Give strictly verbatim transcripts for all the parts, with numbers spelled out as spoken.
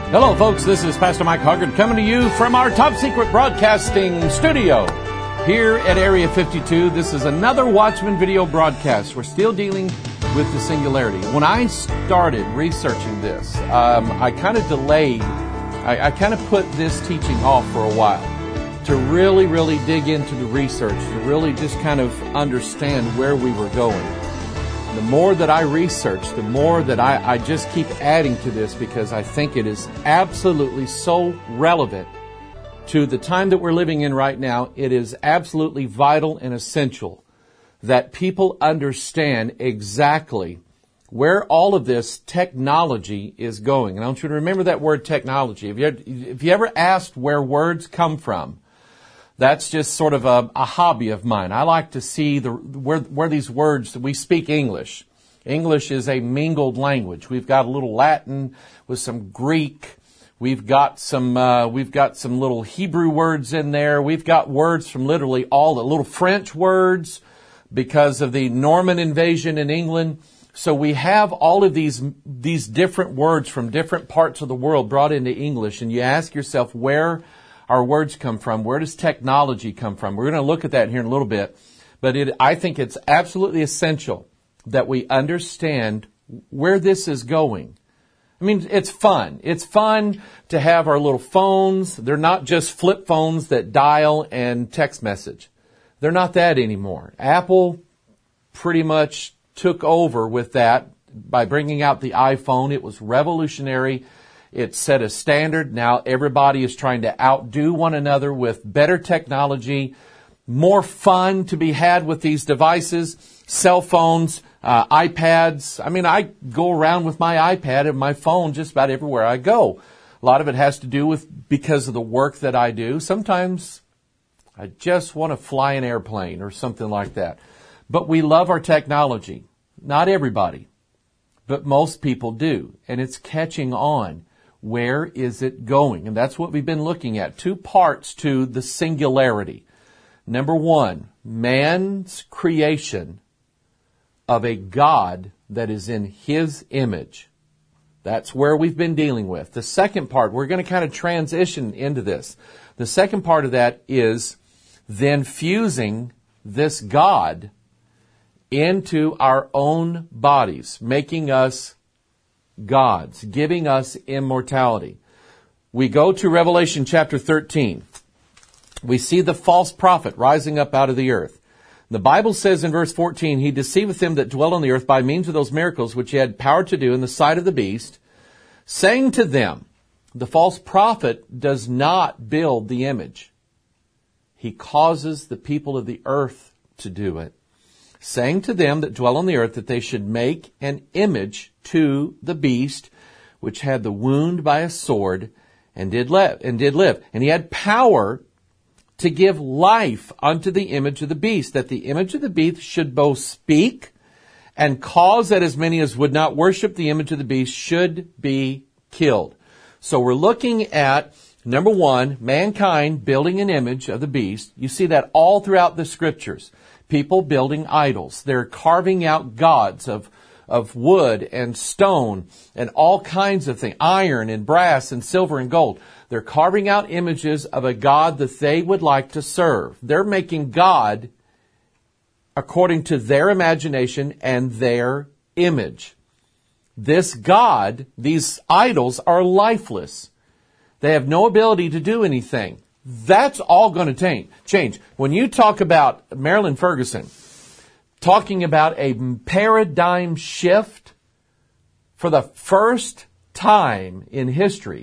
Hello, folks. This is Pastor Mike Hoggard coming to you from our top secret broadcasting studio here at Area fifty-two. This is another Watchman video broadcast. We're still dealing with the singularity. When I started researching this, um, I kind of delayed, I, I kind of put this teaching off for a while to really, really dig into the research, to really just kind of understand where we were going. The more that I research, the more that I, I just keep adding to this because I think it is absolutely so relevant to the time that we're living in right now. It is absolutely vital and essential that people understand exactly where all of this technology is going. And I want you to remember that word technology. If you, if you ever asked where words come from, that's just sort of a, a hobby of mine. I like to see the where, where these words, we speak English. English is a mingled language. We've got a little Latin with some Greek. We've got some, uh, we've got some little Hebrew words in there. We've got words from literally all the little French words because of the Norman invasion in England. So we have all of these, these different words from different parts of the world brought into English. And you ask yourself, where our words come from? Where does technology come from? We're going to look at that here in a little bit. But it, I think it's absolutely essential that we understand where this is going. I mean, it's fun. It's fun to have our little phones. They're not just flip phones that dial and text message. They're not that anymore. Apple pretty much took over with that by bringing out the iPhone. It was revolutionary. It set a standard. Now everybody is trying to outdo one another with better technology, more fun to be had with these devices, cell phones, uh, iPads. I mean, I go around with my iPad and my phone just about everywhere I go. A lot of it has to do with because of the work that I do. Sometimes I just want to fly an airplane or something like that. But we love our technology. Not everybody, but most people do. And it's catching on. Where is it going? And that's what we've been looking at. Two parts to the singularity. Number one, man's creation of a God that is in His image. That's where we've been dealing with. The second part, we're going to kind of transition into this. The second part of that is then fusing this God into our own bodies, making us gods, giving us immortality. We go to Revelation chapter thirteen. We see the false prophet rising up out of the earth. The Bible says in verse fourteen, He deceiveth them that dwell on the earth by means of those miracles which He had power to do in the sight of the beast, saying to them, the false prophet does not build the image. He causes the people of the earth to do it. Saying to them that dwell on the earth that they should make an image to the beast, which had the wound by a sword, and did live. And did live. And he had power to give life unto the image of the beast, that the image of the beast should both speak and cause that as many as would not worship the image of the beast should be killed. So we're looking at, number one, mankind building an image of the beast. You see that all throughout the scriptures. People building idols. They're carving out gods of, of wood and stone and all kinds of things, iron and brass and silver and gold. They're carving out images of a God that they would like to serve. They're making God according to their imagination and their image. This God, these idols are lifeless. They have no ability to do anything. That's all going to change. When you talk about Marilyn Ferguson, talking about a paradigm shift for the first time in history,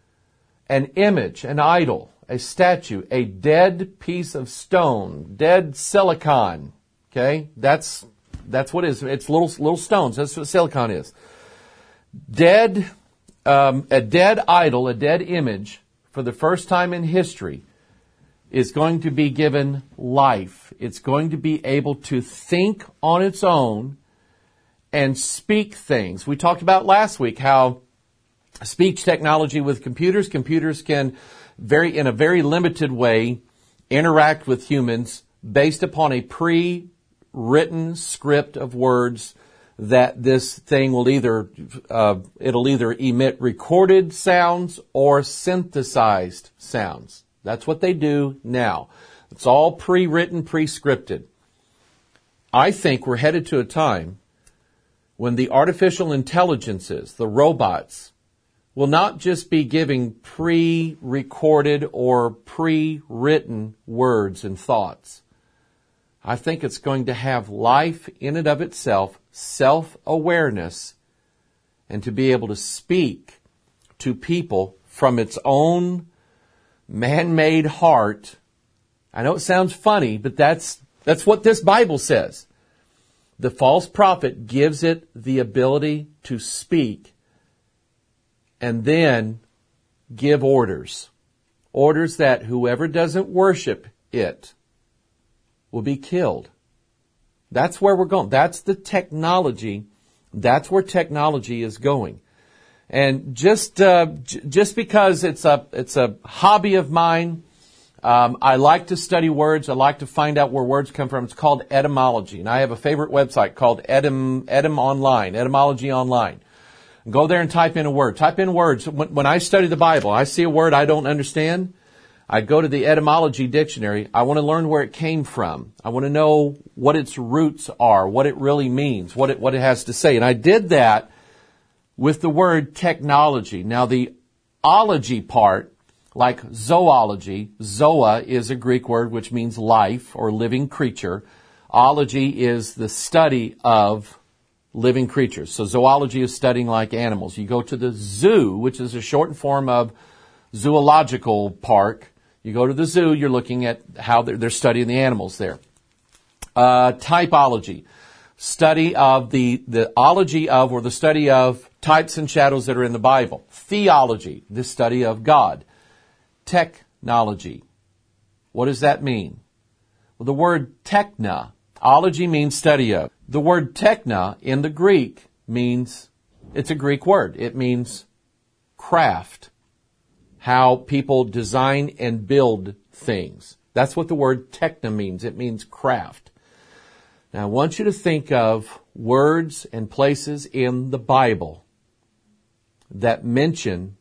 an image, an idol, a statue, a dead piece of stone, dead silicon, okay? That's, that's what it is. It's little, little stones. That's what silicon is. Dead, um, a dead idol, a dead image, for the first time in history, is going to be given life. It's going to be able to think on its own and speak things. We talked about last week how speech technology with computers, computers can very, in a very limited way, interact with humans based upon a pre-written script of words that this thing will either, uh, it'll either emit recorded sounds or synthesized sounds. That's what they do now. It's all pre-written, pre-scripted. I think we're headed to a time when the artificial intelligences, the robots, will not just be giving pre-recorded or pre-written words and thoughts. I think it's going to have life in and of itself, self-awareness, and to be able to speak to people from its own man-made heart. I know it sounds funny, but that's that's what this Bible says. The false prophet gives it the ability to speak and then give orders. Orders that whoever doesn't worship it will be killed. That's where we're going. That's the technology. That's where technology is going. And just uh, j- just because it's a it's a hobby of mine, um, I like to study words. I like to find out where words come from. It's called etymology, and I have a favorite website called Etym Etym Online, Etymology Online. Go there and type in a word. Type in words. When, when I study the Bible, I see a word I don't understand. I go to the etymology dictionary. I want to learn where it came from. I want to know what its roots are, what it really means, what it what it has to say. And I did that with the word technology. Now, the ology part, like zoology, zoa is a Greek word which means life or living creature. Ology is the study of living creatures. So zoology is studying like animals. You go to the zoo, which is a shortened form of zoological park. You go to the zoo, you're looking at how they're, they're studying the animals there. Uh, typology, study of the, the ology of or the study of types and shadows that are in the Bible. Theology, the study of God. Technology, what does that mean? Well, the word techna, ology means study of. The word techna in the Greek means, it's a Greek word. It means craft. How people design and build things. That's what the word techna means. It means craft. Now, I want you to think of words and places in the Bible that mention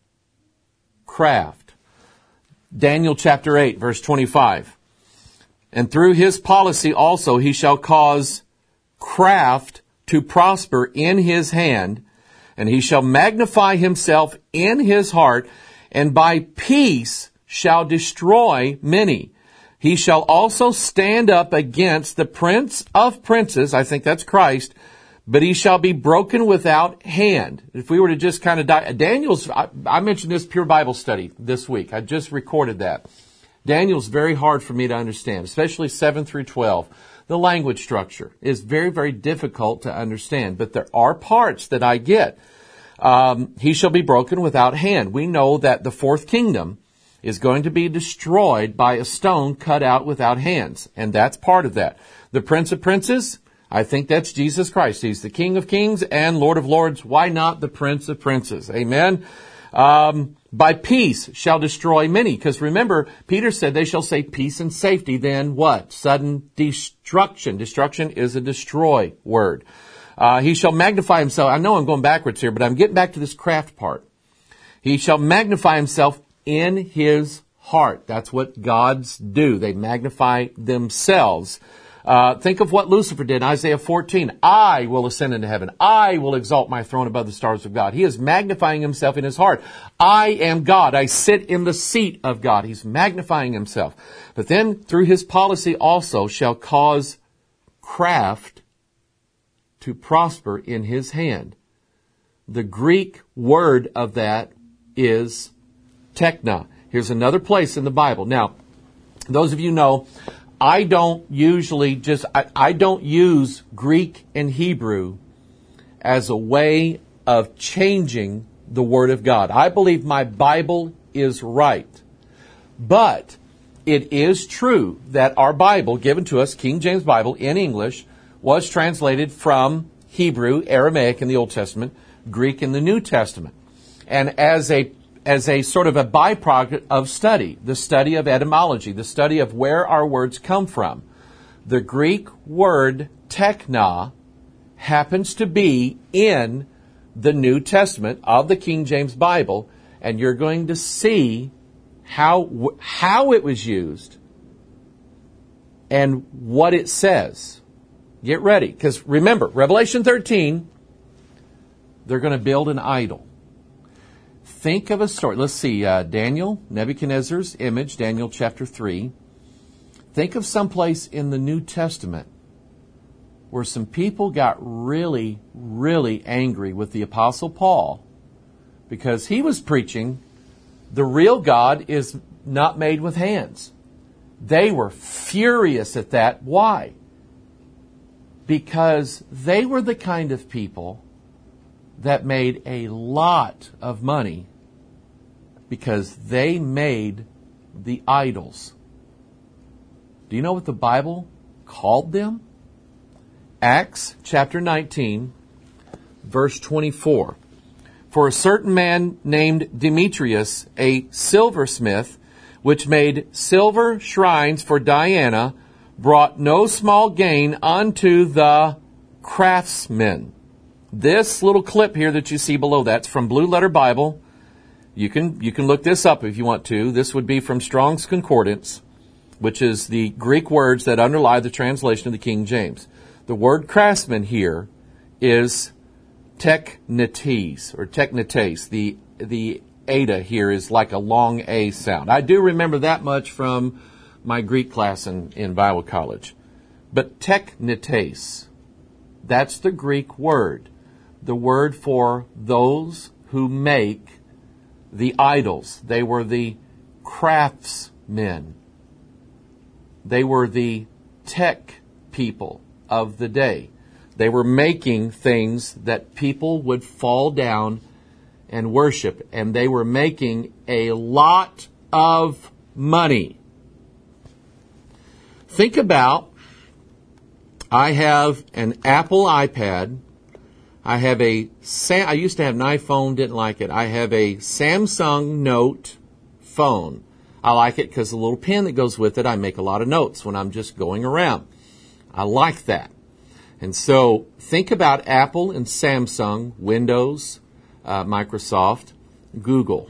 craft. Daniel chapter eight, verse twenty-five. And through his policy also he shall cause craft to prosper in his hand, and he shall magnify himself in his heart, and by peace shall destroy many. He shall also stand up against the prince of princes, I think that's Christ, but he shall be broken without hand. If we were to just kind of die, Daniel's, I, I mentioned this Pure Bible Study this week. I just recorded that. Daniel's very hard for me to understand, especially seven through twelve. The language structure is very, very difficult to understand, but there are parts that I get. Um, he shall be broken without hand. We know that the fourth kingdom is going to be destroyed by a stone cut out without hands. And that's part of that. The Prince of Princes, I think that's Jesus Christ. He's the King of Kings and Lord of Lords. Why not the Prince of Princes? Amen. Um, by peace shall destroy many. Because remember, Peter said they shall say peace and safety. Then what? Sudden destruction. Destruction is a destroy word. Uh, he shall magnify himself. I know I'm going backwards here, but I'm getting back to this craft part. He shall magnify himself in his heart. That's what gods do. They magnify themselves. Uh, think of what Lucifer did in Isaiah fourteen. I will ascend into heaven. I will exalt my throne above the stars of God. He is magnifying himself in his heart. I am God. I sit in the seat of God. He's magnifying himself. But then through his policy also shall cause craft to prosper in his hand. The Greek word of that is techna. Here's another place in the Bible. Now, those of you know, I don't usually just, I, I don't use Greek and Hebrew as a way of changing the Word of God. I believe my Bible is right. But it is true that our Bible, given to us, King James Bible in English, was translated from Hebrew, Aramaic in the Old Testament, Greek in the New Testament. And as a as a sort of a byproduct of study, the study of etymology, the study of where our words come from, the Greek word techna happens to be in the New Testament of the King James Bible, and you're going to see how how it was used and what it says. Get ready, because remember, Revelation thirteen, they're going to build an idol. Think of a story. Let's see, uh, Daniel, Nebuchadnezzar's image, Daniel chapter three. Think of some place in the New Testament where some people got really, really angry with the Apostle Paul because he was preaching the real God is not made with hands. They were furious at that. Why? Because they were the kind of people that made a lot of money because they made the idols. Do you know what the Bible called them? Acts chapter nineteen, verse twenty-four. For a certain man named Demetrius, a silversmith, which made silver shrines for Diana, brought no small gain unto the craftsmen. This little clip here that you see below, that's from Blue Letter Bible. You can, you can look this up if you want to. This would be from Strong's Concordance, which is the Greek words that underlie the translation of the King James. The word craftsman here is teknetes, or teknetes. The, the eta here is like a long A sound. I do remember that much from my Greek class in, in Bible college. But teknetes, that's the Greek word. The word for those who make the idols. They were the craftsmen. They were the tech people of the day. They were making things that people would fall down and worship, and they were making a lot of money. Think about, I have an Apple iPad. I have a, Sam, I used to have an iPhone, didn't like it. I have a Samsung Note phone. I like it because the little pen that goes with it, I make a lot of notes when I'm just going around. I like that. And so think about Apple and Samsung, Windows, uh, Microsoft, Google.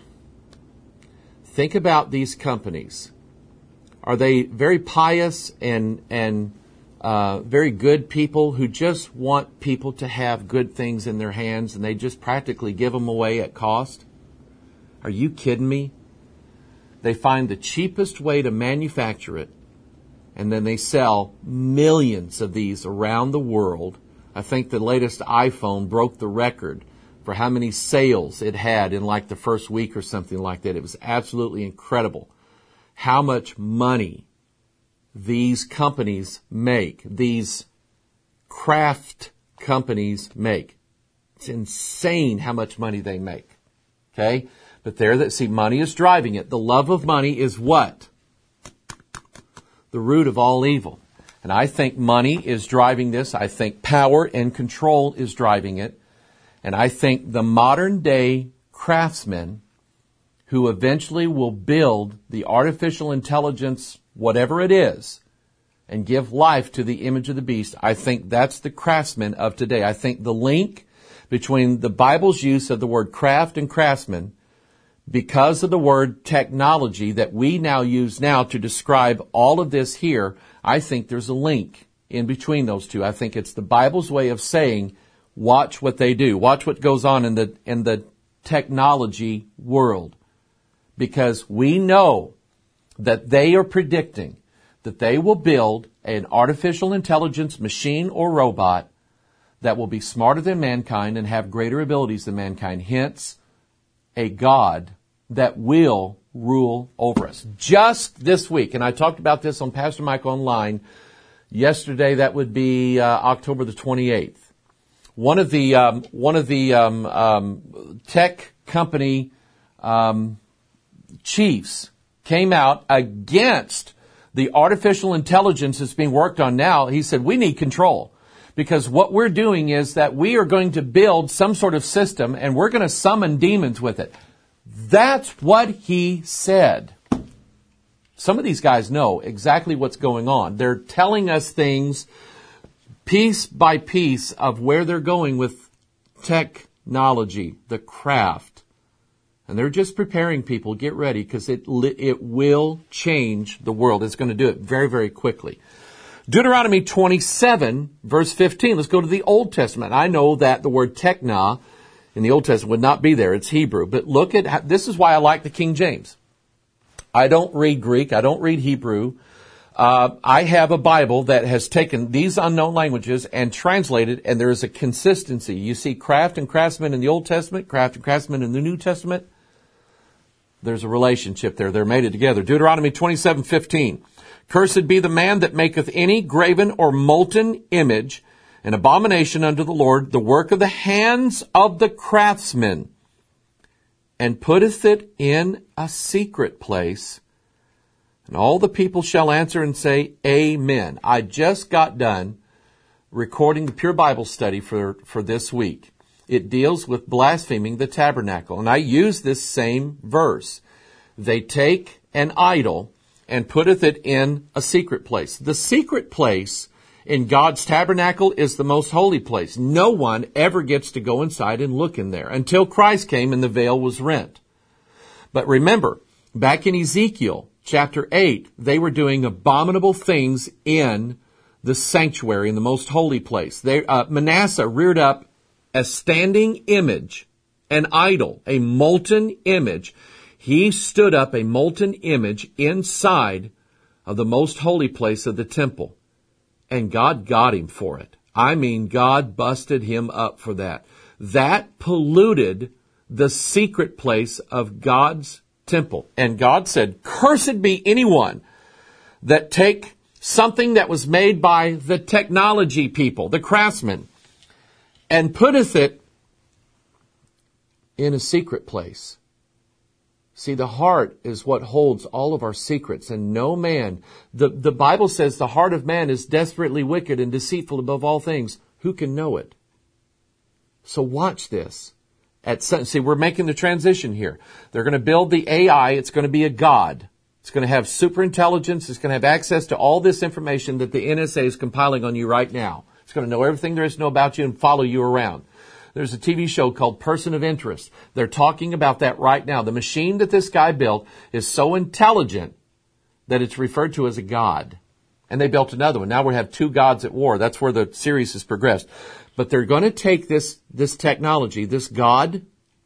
Think about these companies. Are they very pious and, and uh, very good people who just want people to have good things in their hands and they just practically give them away at cost? Are you kidding me? They find the cheapest way to manufacture it, and then they sell millions of these around the world. I think the latest iPhone broke the record for how many sales it had in like the first week or something like that. It was absolutely incredible how much money these companies make, these craft companies make. It's insane how much money they make. Okay? But there, that see, money is driving it. The love of money is what? The root of all evil. And I think money is driving this. I think power and control is driving it. And I think the modern day craftsmen who eventually will build the artificial intelligence, whatever it is, and give life to the image of the beast, I think that's the craftsmen of today. I think the link between the Bible's use of the word craft and craftsman, because of the word technology that we now use now to describe all of this here, I think there's a link in between those two. I think it's the Bible's way of saying, watch what they do. Watch what goes on in the, in the technology world. Because we know that they are predicting that they will build an artificial intelligence machine or robot that will be smarter than mankind and have greater abilities than mankind. Hence, a God that will rule over us. Just this week, and I talked about this on Pastor Mike Online yesterday, that would be uh, October the twenty-eighth. One of the um, one of the um, um, tech company um, chiefs came out against the artificial intelligence that's being worked on now. He said, we need control. Because what we're doing is that we are going to build some sort of system and we're going to summon demons with it. That's what he said. Some of these guys know exactly what's going on. They're telling us things piece by piece of where they're going with technology, the craft. And they're just preparing people. Get ready, because it it will change the world. It's going to do it very, very quickly. Deuteronomy twenty-seven, verse fifteen. Let's go to the Old Testament. I know that the word techna in the Old Testament would not be there. It's Hebrew. But look at, how, this is why I like the King James. I don't read Greek. I don't read Hebrew. Uh, I have a Bible that has taken these unknown languages and translated, and there is a consistency. You see craft and craftsman in the Old Testament, craft and craftsman in the New Testament. There's a relationship there. They're mated together. Deuteronomy twenty-seven fifteen. Cursed be the man that maketh any graven or molten image, an abomination unto the Lord, the work of the hands of the craftsman, and putteth it in a secret place. And all the people shall answer and say, Amen. I just got done recording the Pure Bible study for, for this week. It deals with blaspheming the tabernacle. And I use this same verse. They take an idol and putteth it in a secret place. The secret place in God's tabernacle is the most holy place. No one ever gets to go inside and look in there until Christ came and the veil was rent. But remember, back in Ezekiel chapter eight, they were doing abominable things in the sanctuary, in the most holy place. They, uh, Manasseh reared up a standing image, an idol, a molten image. He stood up a molten image inside of the most holy place of the temple. And God got him for it. I mean, God busted him up for that. That polluted the secret place of God's temple. And God said, cursed be anyone that take something that was made by the technology people, the craftsmen, and putteth it in a secret place. See, the heart is what holds all of our secrets, and no man, the, the Bible says the heart of man is desperately wicked and deceitful above all things. Who can know it? So watch this. At see, we're making the transition here. They're going to build the A I. It's going to be a god. It's going to have super intelligence. It's going to have access to all this information that the N S A is compiling on you right now. It's going to know everything there is to know about you and follow you around. There's a T V show called Person of Interest. They're talking about that right now. The machine that this guy built is so intelligent that it's referred to as a god. And they built another one. Now we have two gods at war. That's where the series has progressed. But they're going to take this, this technology, this god,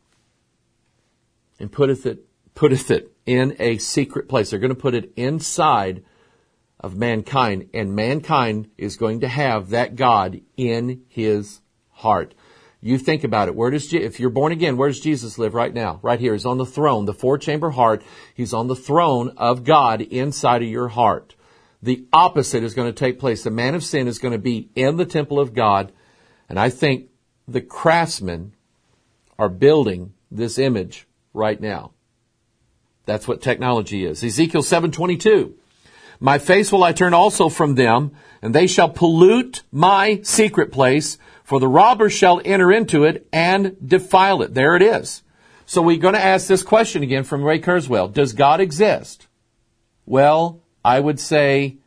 and putteth it, putteth it in a secret place. They're going to put it inside of mankind. And mankind is going to have that God in his heart. You think about it. Where does, if you're born again, where does Jesus live right now? Right here. He's on the throne, the four-chamber heart. He's on the throne of God inside of your heart. The opposite is going to take place. The man of sin is going to be in the temple of God. And I think the craftsmen are building this image right now. That's what technology is. Ezekiel seven twenty-two. My face will I turn also from them, and they shall pollute my secret place, for the robber shall enter into it and defile it. There it is. So we're going to ask this question again from Ray Kurzweil. Does God exist? Well, I would say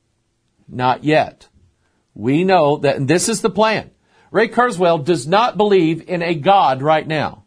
not yet. We know that, and this is the plan. Ray Kurzweil does not believe in a God right now.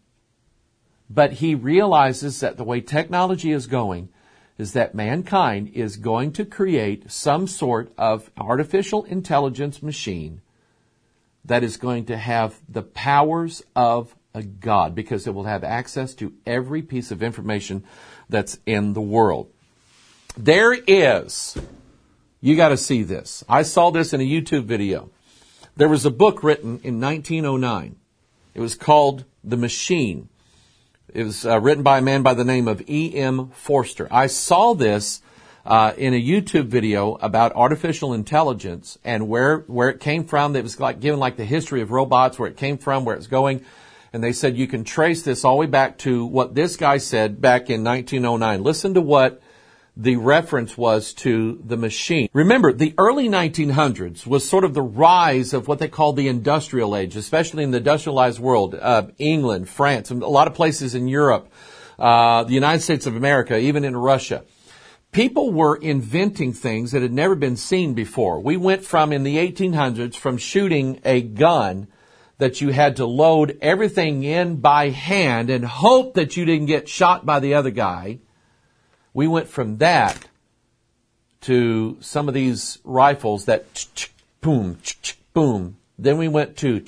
But he realizes that the way technology is going is that mankind is going to create some sort of artificial intelligence machine that is going to have the powers of a God, because it will have access to every piece of information that's in the world. There is, you got to see this. I saw this in a YouTube video. There was a book written in nineteen oh nine. It was called The Machine. It was uh, written by a man by the name of E M Forster. I saw this uh, in a YouTube video about artificial intelligence and where where it came from. It was like given like the history of robots, where it came from, where it's going. And they said you can trace this all the way back to what this guy said back in nineteen oh nine. Listen to what the reference was to the machine. Remember, the early nineteen hundreds was sort of the rise of what they called the industrial age, especially in the industrialized world. Uh, England, France, and a lot of places in Europe, uh, the United States of America, even in Russia. people were inventing things that had never been seen before. We went from, in the eighteen hundreds, from shooting a gun that you had to load everything in by hand and hope that you didn't get shot by the other guy. We went from that to some of these rifles that boom, boom. Then we went to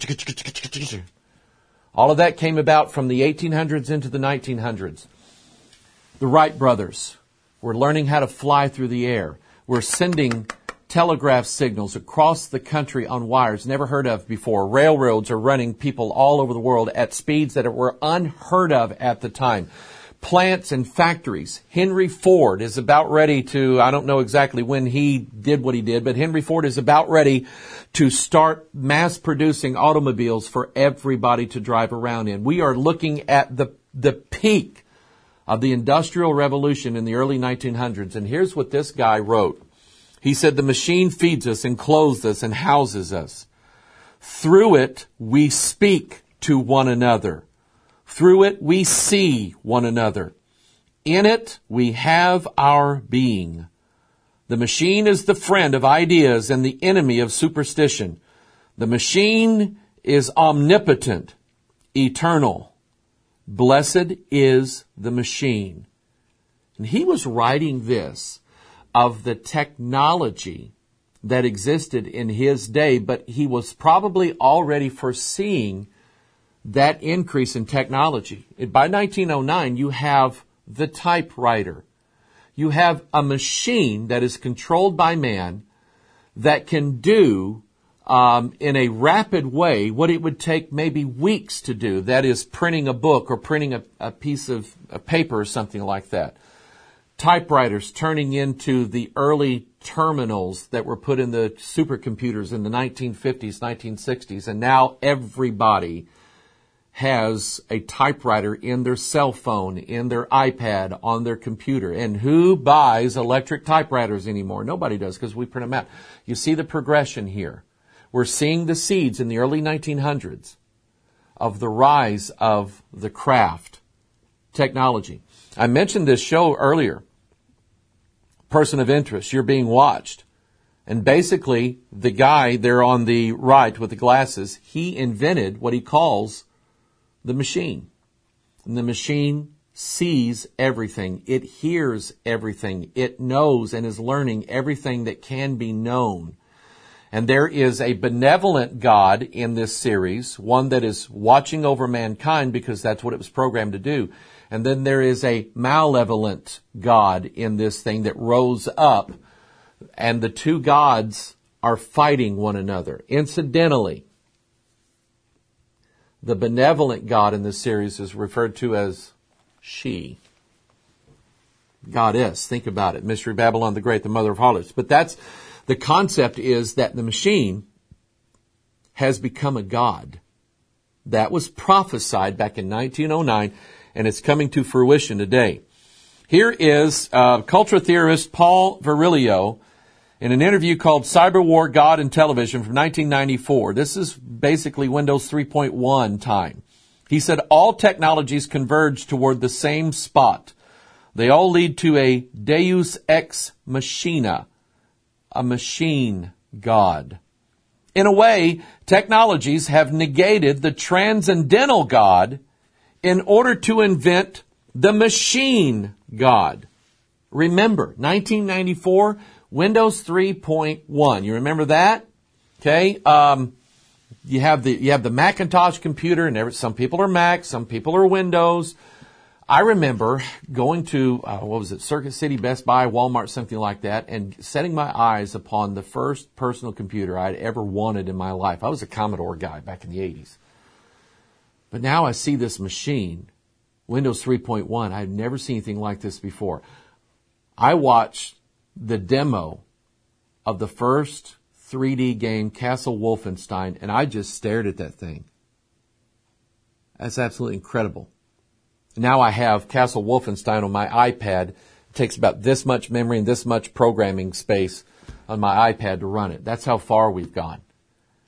all of that came about from the eighteen hundreds into the nineteen hundreds. The Wright brothers were learning how to fly through the air. We're sending telegraph signals across the country on wires never heard of before. Railroads are running people all over the world at speeds that were unheard of at the time. Plants and factories. Henry Ford is about ready to, I don't know exactly when he did what he did, but Henry Ford is about ready to start mass producing automobiles for everybody to drive around in. We are looking at the, the peak of the Industrial Revolution in the early nineteen hundreds. And here's what this guy wrote. He said, the machine feeds us and clothes us and houses us. Through it, we speak to one another. Through it, we see one another. In it, we have our being. The machine is the friend of ideas and the enemy of superstition. The machine is omnipotent, eternal. Blessed is the machine. And he was writing this of the technology that existed in his day, but he was probably already foreseeing that increase in technology. By nineteen oh nine, you have the typewriter. You have a machine that is controlled by man that can do um, in a rapid way what it would take maybe weeks to do. That is printing a book or printing a, a piece of a paper or something like that. Typewriters turning into the early terminals that were put in the supercomputers in the nineteen fifties, nineteen sixties, and now everybody has a typewriter in their cell phone, in their iPad, on their computer. And who buys electric typewriters anymore? Nobody does, because we print them out. You see the progression here. We're seeing the seeds in the early nineteen hundreds of the rise of the craft technology. I mentioned this show earlier. Person of interest, you're being watched. And basically, the guy there on the right with the glasses, he invented what he calls the machine. And the machine sees everything. It hears everything. It knows and is learning everything that can be known. And there is a benevolent God in this series, one that is watching over mankind because that's what it was programmed to do. And then there is a malevolent God in this thing that rose up, and the two gods are fighting one another. Incidentally, the benevolent God in this series is referred to as she. Goddess. Think about it. Mystery Babylon the Great, the mother of harlots. But that's, the concept is that the machine has become a god. That was prophesied back in nineteen oh nine, and it's coming to fruition today. Here is uh, culture theorist Paul Virilio in an interview called Cyber War, God and Television from nineteen ninety-four. This is basically Windows three point one time. He said, all technologies converge toward the same spot. They all lead to a deus ex machina, a machine God. In a way, technologies have negated the transcendental God in order to invent the machine God. Remember, nineteen ninety-four, Windows three point one. You remember that? Okay. Um, you have the you have the Macintosh computer, and every, some people are Mac, some people are Windows. I remember going to, uh, what was it, Circuit City, Best Buy, Walmart, something like that, and setting my eyes upon the first personal computer I'd ever wanted in my life. I was a Commodore guy back in the eighties. But now I see this machine, Windows three point one. I've never seen anything like this before. I watched the demo of the first three D game, Castle Wolfenstein, and I just stared at that thing. That's absolutely incredible. Now I have Castle Wolfenstein on my iPad. It takes about this much memory and this much programming space on my iPad to run it. That's how far we've gone.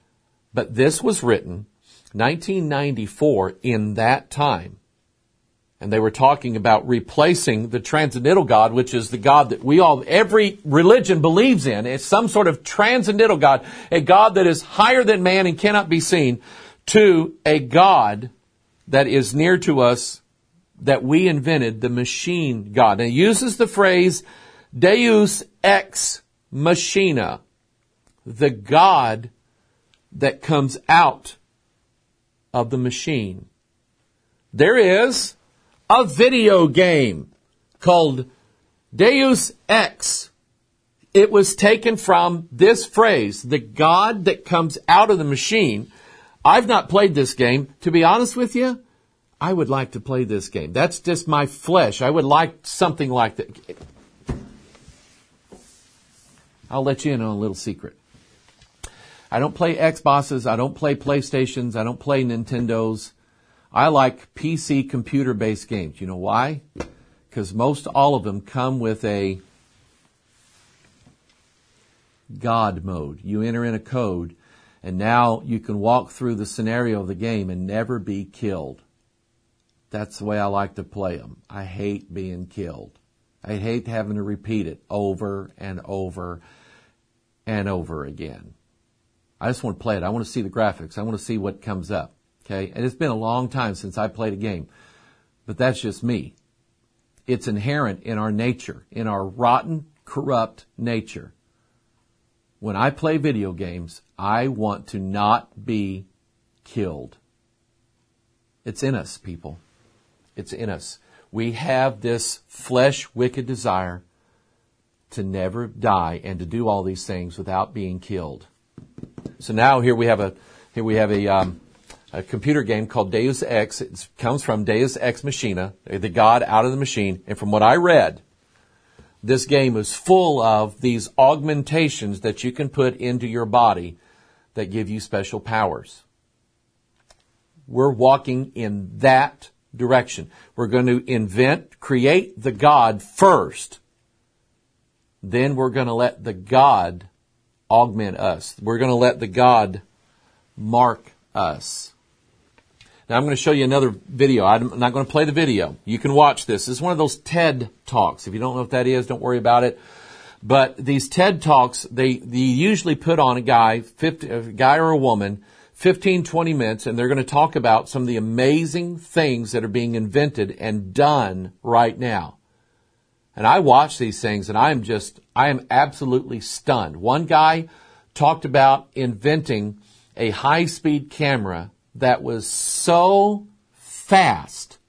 But this was written nineteen ninety-four in that time. And they were talking about replacing the transcendental God, which is the God that we all, every religion believes in. It's some sort of transcendental God, a God that is higher than man and cannot be seen, to a God that is near to us, that we invented, the machine God. And he uses the phrase Deus ex machina, the God that comes out of the machine. There is a video game called Deus Ex. It was taken from this phrase, the God that comes out of the machine. I've not played this game. To be honest with you, I would like to play this game. That's just my flesh. I would like something like that. I'll let you in on a little secret. I don't play Xboxes. I don't play PlayStations. I don't play Nintendos. I like P C computer-based games. You know why? Because most all of them come with a God mode. You enter in a code, and now you can walk through the scenario of the game and never be killed. That's the way I like to play them. I hate being killed. I hate having to repeat it over and over and over again. I just want to play it. I want to see the graphics. I want to see what comes up. Okay? And it's been a long time since I played a game. But that's just me. It's inherent in our nature, in our rotten, corrupt nature. When I play video games, I want to not be killed. It's in us, people. It's in us. We have this flesh, wicked desire to never die and to do all these things without being killed. So now here we have a here we have a um, a computer game called Deus Ex. It comes from Deus Ex Machina, the God out of the machine. And from what I read, this game is full of these augmentations that you can put into your body that give you special powers. We're walking in that direction. We're going to invent, create the God first. Then we're going to let the God augment us. We're going to let the God mark us. Now I'm going to show you another video. I'm not going to play the video. You can watch this. This is one of those TED Talks. If you don't know what that is, don't worry about it. But these TED Talks, they, they usually put on a guy, fifty, a guy or a woman, fifteen, twenty minutes, and they're going to talk about some of the amazing things that are being invented and done right now. And I watch these things and I'm just, I am absolutely stunned. One guy talked about inventing a high-speed camera that was so fast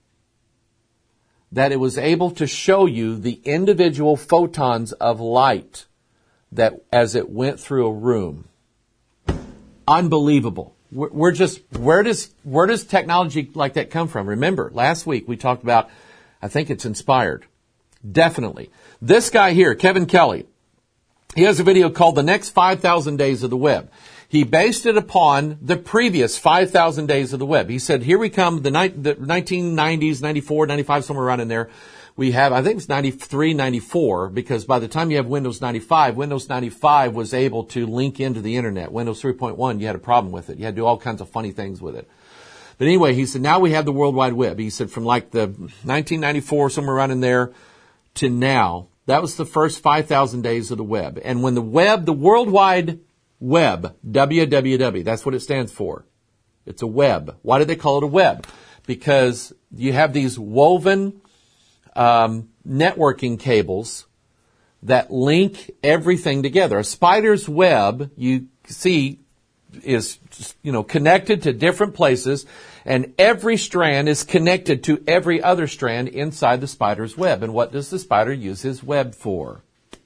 that it was able to show you the individual photons of light that as it went through a room. Unbelievable. We're just, where does, where does technology like that come from? Remember, last week we talked about, I think it's inspired. Definitely. This guy here, Kevin Kelly, he has a video called The Next five thousand Days of the Web. He based it upon the previous five thousand days of the web. He said, here we come, the, ni- the nineteen nineties, ninety-four, ninety-five, somewhere around in there. We have, I think it's ninety-three, ninety-four, because by the time you have Windows ninety-five, Windows ninety-five was able to link into the internet. Windows three point one, you had a problem with it. You had to do all kinds of funny things with it. But anyway, he said, now we have the World Wide Web. He said, from like the nineteen ninety-four, somewhere around in there, to now, that was the first five thousand days of the web. And when the web, the World Wide Web, W W W, that's what it stands for. It's a web. Why do they call it a web? Because you have these woven um, networking cables that link everything together. A spider's web, you see, is, you know, connected to different places, and every strand is connected to every other strand inside the spider's web. And what does the spider use his web for?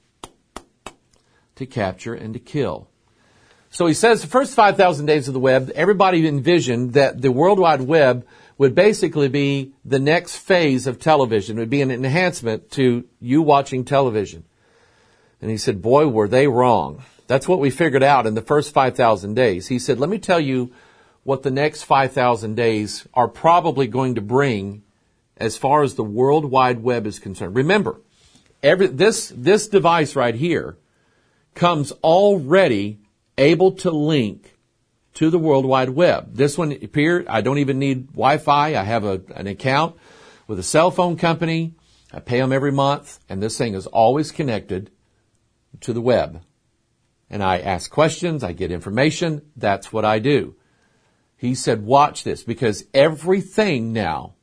To capture and to kill. So he says the first five thousand days of the web, everybody envisioned that the World Wide Web would basically be the next phase of television. It would be an enhancement to you watching television. And he said, boy, were they wrong. That's what we figured out in the first five thousand days. He said, let me tell you what the next five thousand days are probably going to bring as far as the World Wide Web is concerned. Remember, every, this, this device right here comes already able to link to the World Wide Web. This one here, I don't even need Wi-Fi. I have a, an account. with a cell phone company. I pay them every month, and this thing is always connected to the web. And I ask questions, I get information. That's what I do. He said, watch this, because everything now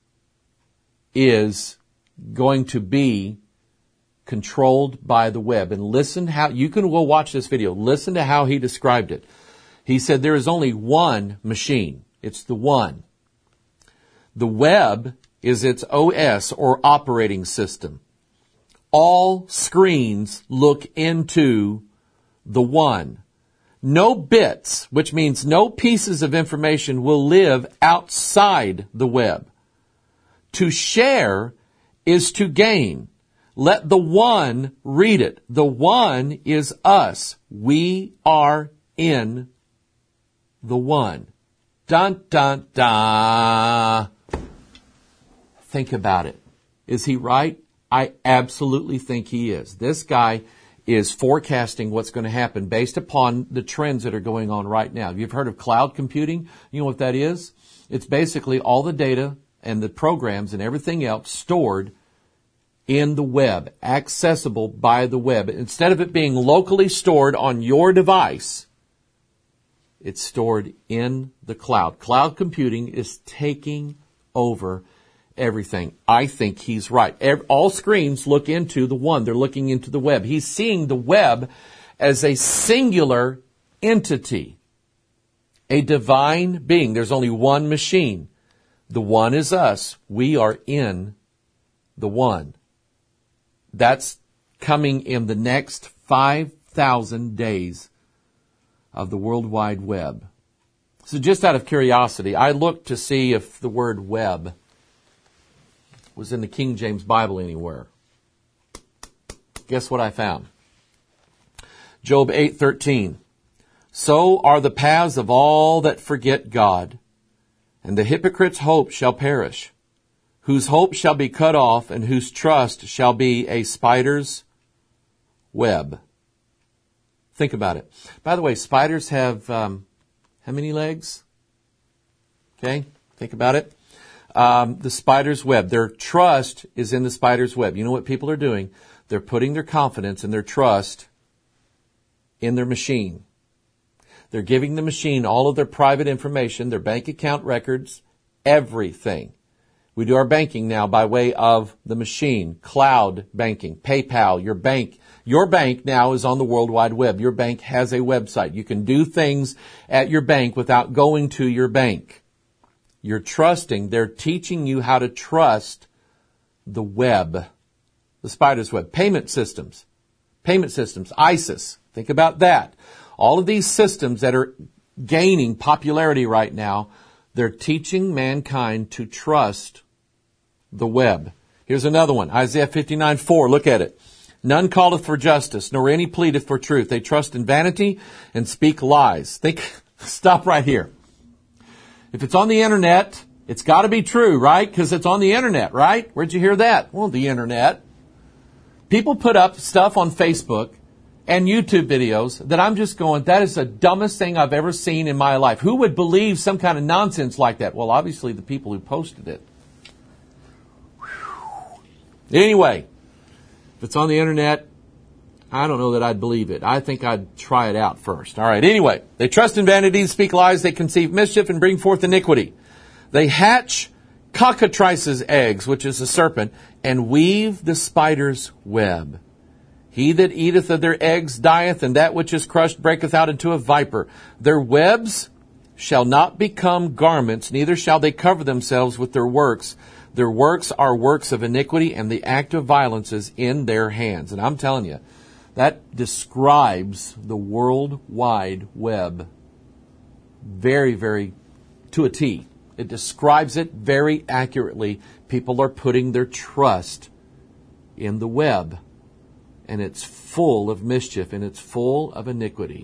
is going to be controlled by the web. And listen how, you can go watch this video. Listen to how he described it. He said there is only one machine. It's the one. The web is its O S or operating system. All screens look into the one. No bits, which means no pieces of information, will live outside the web. To share is to gain. Let the one read it. The one is us. We are in the one. Dun, dun, dun. Think about it. Is he right? I absolutely think he is. This guy is forecasting what's going to happen based upon the trends that are going on right now. You've heard of cloud computing? You know what that is? It's basically all the data and the programs and everything else stored in the web, accessible by the web. Instead of it being locally stored on your device, it's stored in the cloud. Cloud computing is taking over everything. I think he's right. All screens look into the one. They're looking into the web. He's seeing the web as a singular entity, a divine being. There's only one machine. The one is us. We are in the one. That's coming in the next five thousand days of the World Wide Web. So just out of curiosity, I looked to see if the word web was in the King James Bible anywhere. Guess what I found? Job eight thirteen. So are the paths of all that forget God, and the hypocrite's hope shall perish, whose hope shall be cut off, and whose trust shall be a spider's web. Think about it. By the way, spiders have um, how many legs? Okay, think about it. Um, the spider's web. Their trust is in the spider's web. You know what people are doing? They're putting their confidence and their trust in their machine. They're giving the machine all of their private information, their bank account records, everything. We do our banking now by way of the machine, cloud banking, PayPal, your bank. Your bank now is on the World Wide Web. Your bank has a website. You can do things at your bank without going to your bank. You're trusting. They're teaching you how to trust the web, the spider's web. Payment systems, payment systems, ISIS. Think about that. All of these systems that are gaining popularity right now, they're teaching mankind to trust the web. Here's another one, Isaiah fifty-nine four. Look at it. None calleth for justice, nor any pleadeth for truth. They trust in vanity and speak lies. Think, stop right here. If it's on the internet, it's got to be true, right? Because it's on the internet, right? Where'd you hear that? Well, the internet. People put up stuff on Facebook and YouTube videos that I'm just going, that is the dumbest thing I've ever seen in my life. Who would believe some kind of nonsense like that? Well, obviously the people who posted it. Whew. Anyway, if it's on the internet, I don't know that I'd believe it. I think I'd try it out first. All right. Anyway, they trust in vanity, speak lies, they conceive mischief and bring forth iniquity. They hatch cockatrice's eggs, which is a serpent, and weave the spider's web. He that eateth of their eggs dieth, and that which is crushed breaketh out into a viper. Their webs shall not become garments, neither shall they cover themselves with their works. Their works are works of iniquity, and the act of violence is in their hands. And I'm telling you, that describes the World Wide Web very, very to a T. It describes it very accurately. People are putting their trust in the web. And it's full of mischief and it's full of iniquity.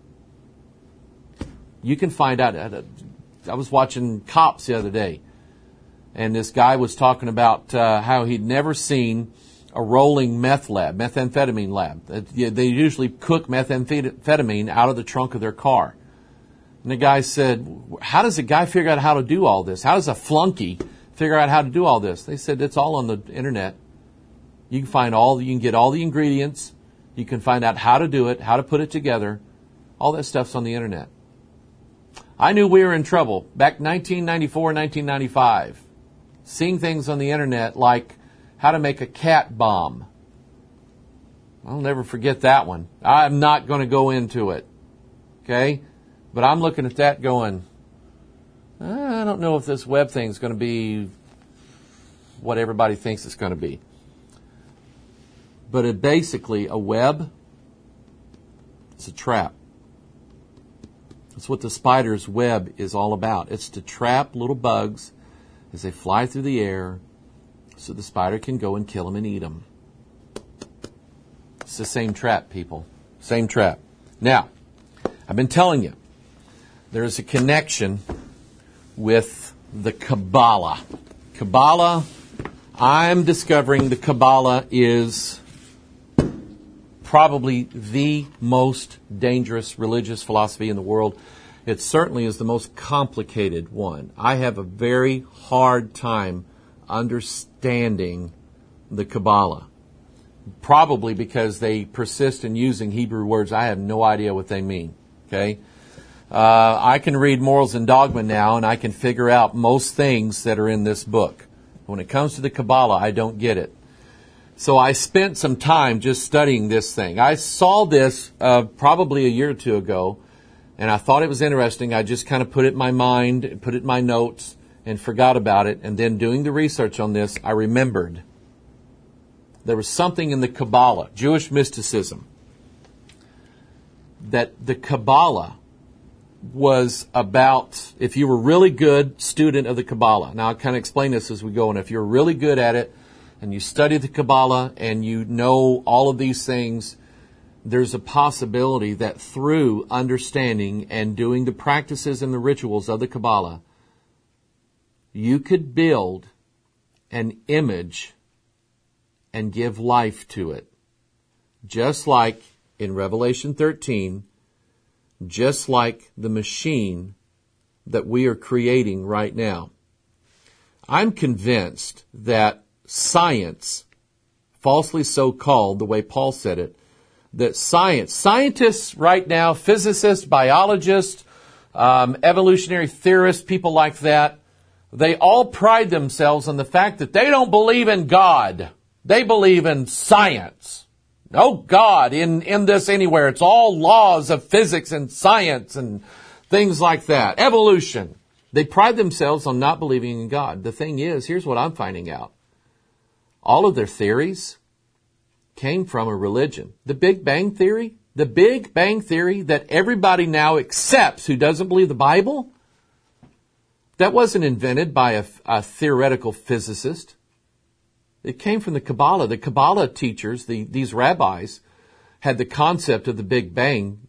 You can find out. I was watching Cops the other day. And this guy was talking about uh, how he'd never seen a rolling meth lab, methamphetamine lab. They usually cook methamphetamine out of the trunk of their car. And the guy said, how does a guy figure out how to do all this? How does a flunky figure out how to do all this? They said, it's all on the internet. You can find all, you can get all the ingredients. You can find out how to do it, how to put it together. All that stuff's on the internet. I knew we were in trouble back nineteen ninety-four, nineteen ninety-five. Seeing things on the internet like how to make a cat bomb. I'll never forget that one. I'm not going to go into it. Okay? But I'm looking at that going, I don't know if this web thing is going to be what everybody thinks it's going to be. But it basically, a web, it's a trap. That's what the spider's web is all about. It's to trap little bugs as they fly through the air so the spider can go and kill them and eat them. It's the same trap, people. Same trap. Now, I've been telling you, there's a connection with the Kabbalah. Kabbalah, I'm discovering the Kabbalah is probably the most dangerous religious philosophy in the world. It certainly is the most complicated one. I have a very hard time understanding the Kabbalah. Probably because they persist in using Hebrew words. I have no idea what they mean. Okay? Uh, I can read Morals and Dogma now, and I can figure out most things that are in this book. When it comes to the Kabbalah, I don't get it. So I spent some time just studying this thing. I saw this uh, probably a year or two ago, and I thought it was interesting. I just kind of put it in my mind, put it in my notes, and forgot about it. And then doing the research on this, I remembered. There was something in the Kabbalah, Jewish mysticism, that the Kabbalah was about, if you were a really good student of the Kabbalah. Now I'll kind of explain this as we go, and if you're really good at it, and you study the Kabbalah, and you know all of these things, there's a possibility that through understanding and doing the practices and the rituals of the Kabbalah, you could build an image and give life to it. Just like in Revelation thirteen, just like the machine that we are creating right now. I'm convinced that science, falsely so called, the way Paul said it, that science, scientists right now, physicists, biologists, um, evolutionary theorists, people like that, they all pride themselves on the fact that they don't believe in God. They believe in science. No God in, in this anywhere. It's all laws of physics and science and things like that. Evolution. They pride themselves on not believing in God. The thing is, here's what I'm finding out. All of their theories came from a religion. The Big Bang Theory, the Big Bang Theory that everybody now accepts who doesn't believe the Bible, that wasn't invented by a, a theoretical physicist. It came from the Kabbalah. The Kabbalah teachers, the, these rabbis, had the concept of the Big Bang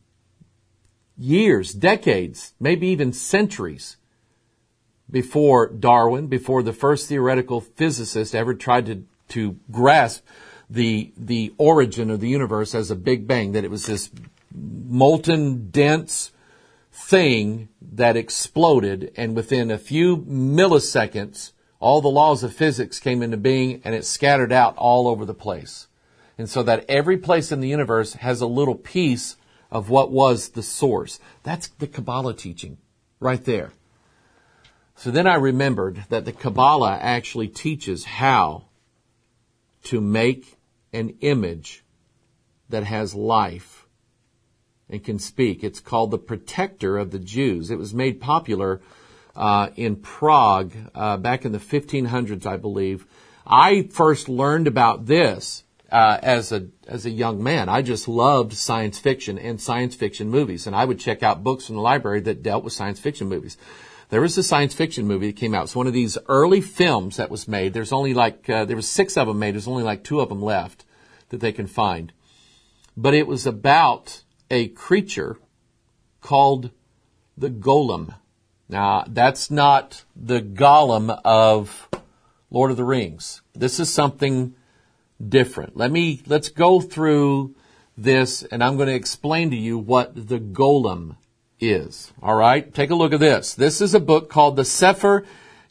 years, decades, maybe even centuries before Darwin, before the first theoretical physicist ever tried to, to grasp the, the origin of the universe as a Big Bang, that it was this molten, dense thing that exploded, and within a few milliseconds, all the laws of physics came into being, and it scattered out all over the place. And so that every place in the universe has a little piece of what was the source. That's the Kabbalah teaching right there. So then I remembered that the Kabbalah actually teaches how to make an image that has life and can speak. It's called the Protector of the Jews. It was made popular Uh, in Prague, uh, back in the fifteen hundreds, I believe. I first learned about this uh, as a as a young man. I just loved science fiction and science fiction movies, and I would check out books from the library that dealt with science fiction movies. There was a science fiction movie that came out. It's one of these early films that was made. There's only like uh, there was six of them made. There's only like two of them left that they can find. But it was about a creature called the Golem. Now, that's not the Gollum of Lord of the Rings. This is something different. Let me, let's go through this, and I'm going to explain to you what the Golem is. All right? Take a look at this. This is a book called the Sefer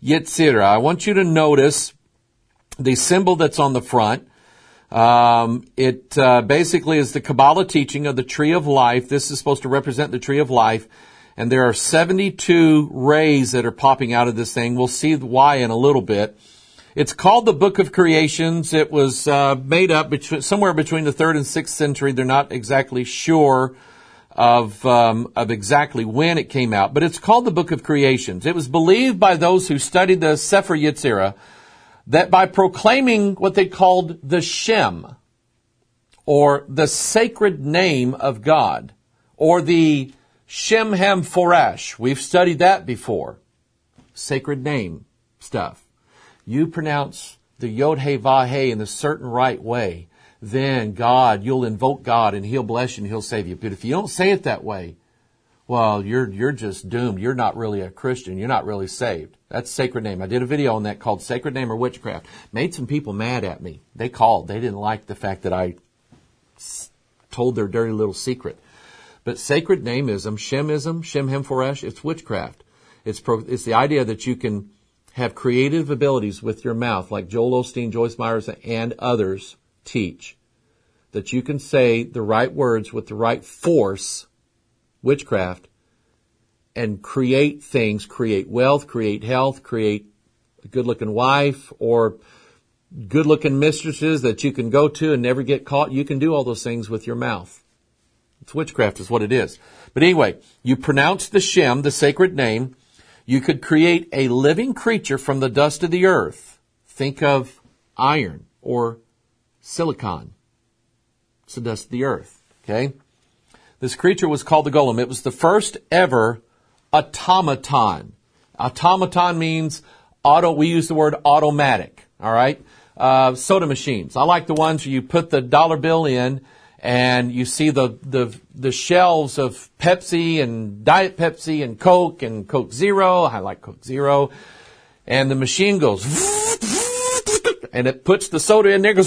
Yetzirah. I want you to notice the symbol that's on the front. Um, it uh, basically is the Kabbalah teaching of the tree of life. This is supposed to represent the tree of life. And there are seventy-two rays that are popping out of this thing. We'll see why in a little bit. It's called the Book of Creations. It was uh, made up between, somewhere between the third and sixth century. They're not exactly sure of um, of exactly when it came out, but it's called the Book of Creations. It was believed by those who studied the Sefer Yetzirah that by proclaiming what they called the Shem, or the sacred name of God, or the Shem Ham Forash, we've studied that before, sacred name stuff. You pronounce the Yod He Vah He in a certain right way, then God, you'll invoke God and He'll bless you and He'll save you. But if you don't say it that way, well, you're you're just doomed. You're not really a Christian. You're not really saved. That's sacred name. I did a video on that called Sacred Name or Witchcraft. Made some people mad at me. They called. They didn't like the fact that I told their dirty little secret. But sacred nameism, Shemism, Shem Hem Foresh, it's witchcraft. It's pro, it's the idea that you can have creative abilities with your mouth, like Joel Osteen, Joyce Myers, and others teach. That you can say the right words with the right force, witchcraft, and create things, create wealth, create health, create a good-looking wife, or good-looking mistresses that you can go to and never get caught. You can do all those things with your mouth. It's witchcraft is what it is. But anyway, you pronounce the Shem, the sacred name. You could create a living creature from the dust of the earth. Think of iron or silicon. It's the dust of the earth. Okay? This creature was called the golem. It was the first ever automaton. Automaton means auto, we use the word automatic. All right? Uh, soda machines. I like the ones where you put the dollar bill in and you see the, the, the shelves of Pepsi and Diet Pepsi and Coke and Coke Zero. I like Coke Zero. And the machine goes, and it puts the soda in there, goes,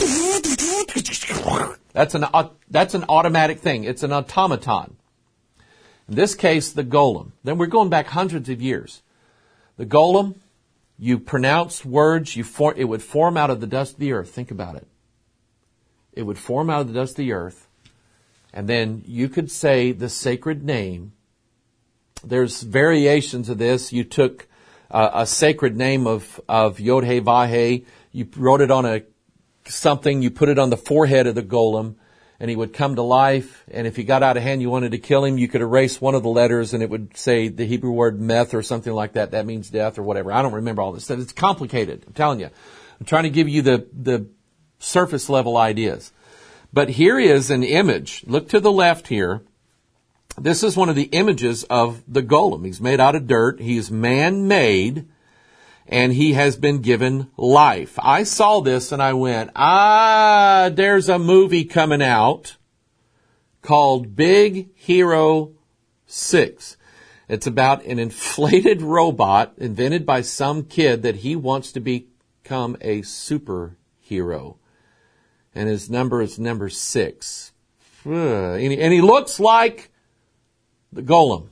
that's an, that's an automatic thing. It's an automaton. In this case, the golem. Then we're going back hundreds of years. The golem, you pronounce words, you form, it would form out of the dust of the earth. Think about it. It would form out of the dust of the earth. And then you could say the sacred name. There's variations of this. You took uh, a sacred name of, of Yod He Vah He. You wrote it on a something. You put it on the forehead of the golem. And he would come to life. And if he got out of hand, you wanted to kill him, you could erase one of the letters and it would say the Hebrew word meth or something like that. That means death or whatever. I don't remember all this stuff. It's complicated. I'm telling you. I'm trying to give you the, the surface level ideas. But here is an image. Look to the left here. This is one of the images of the golem. He's made out of dirt. He's man-made. And he has been given life. I saw this and I went, ah, there's a movie coming out called Big Hero six. It's about an inflated robot invented by some kid that he wants to become a superhero. And his number is number six. And he, and he looks like the golem.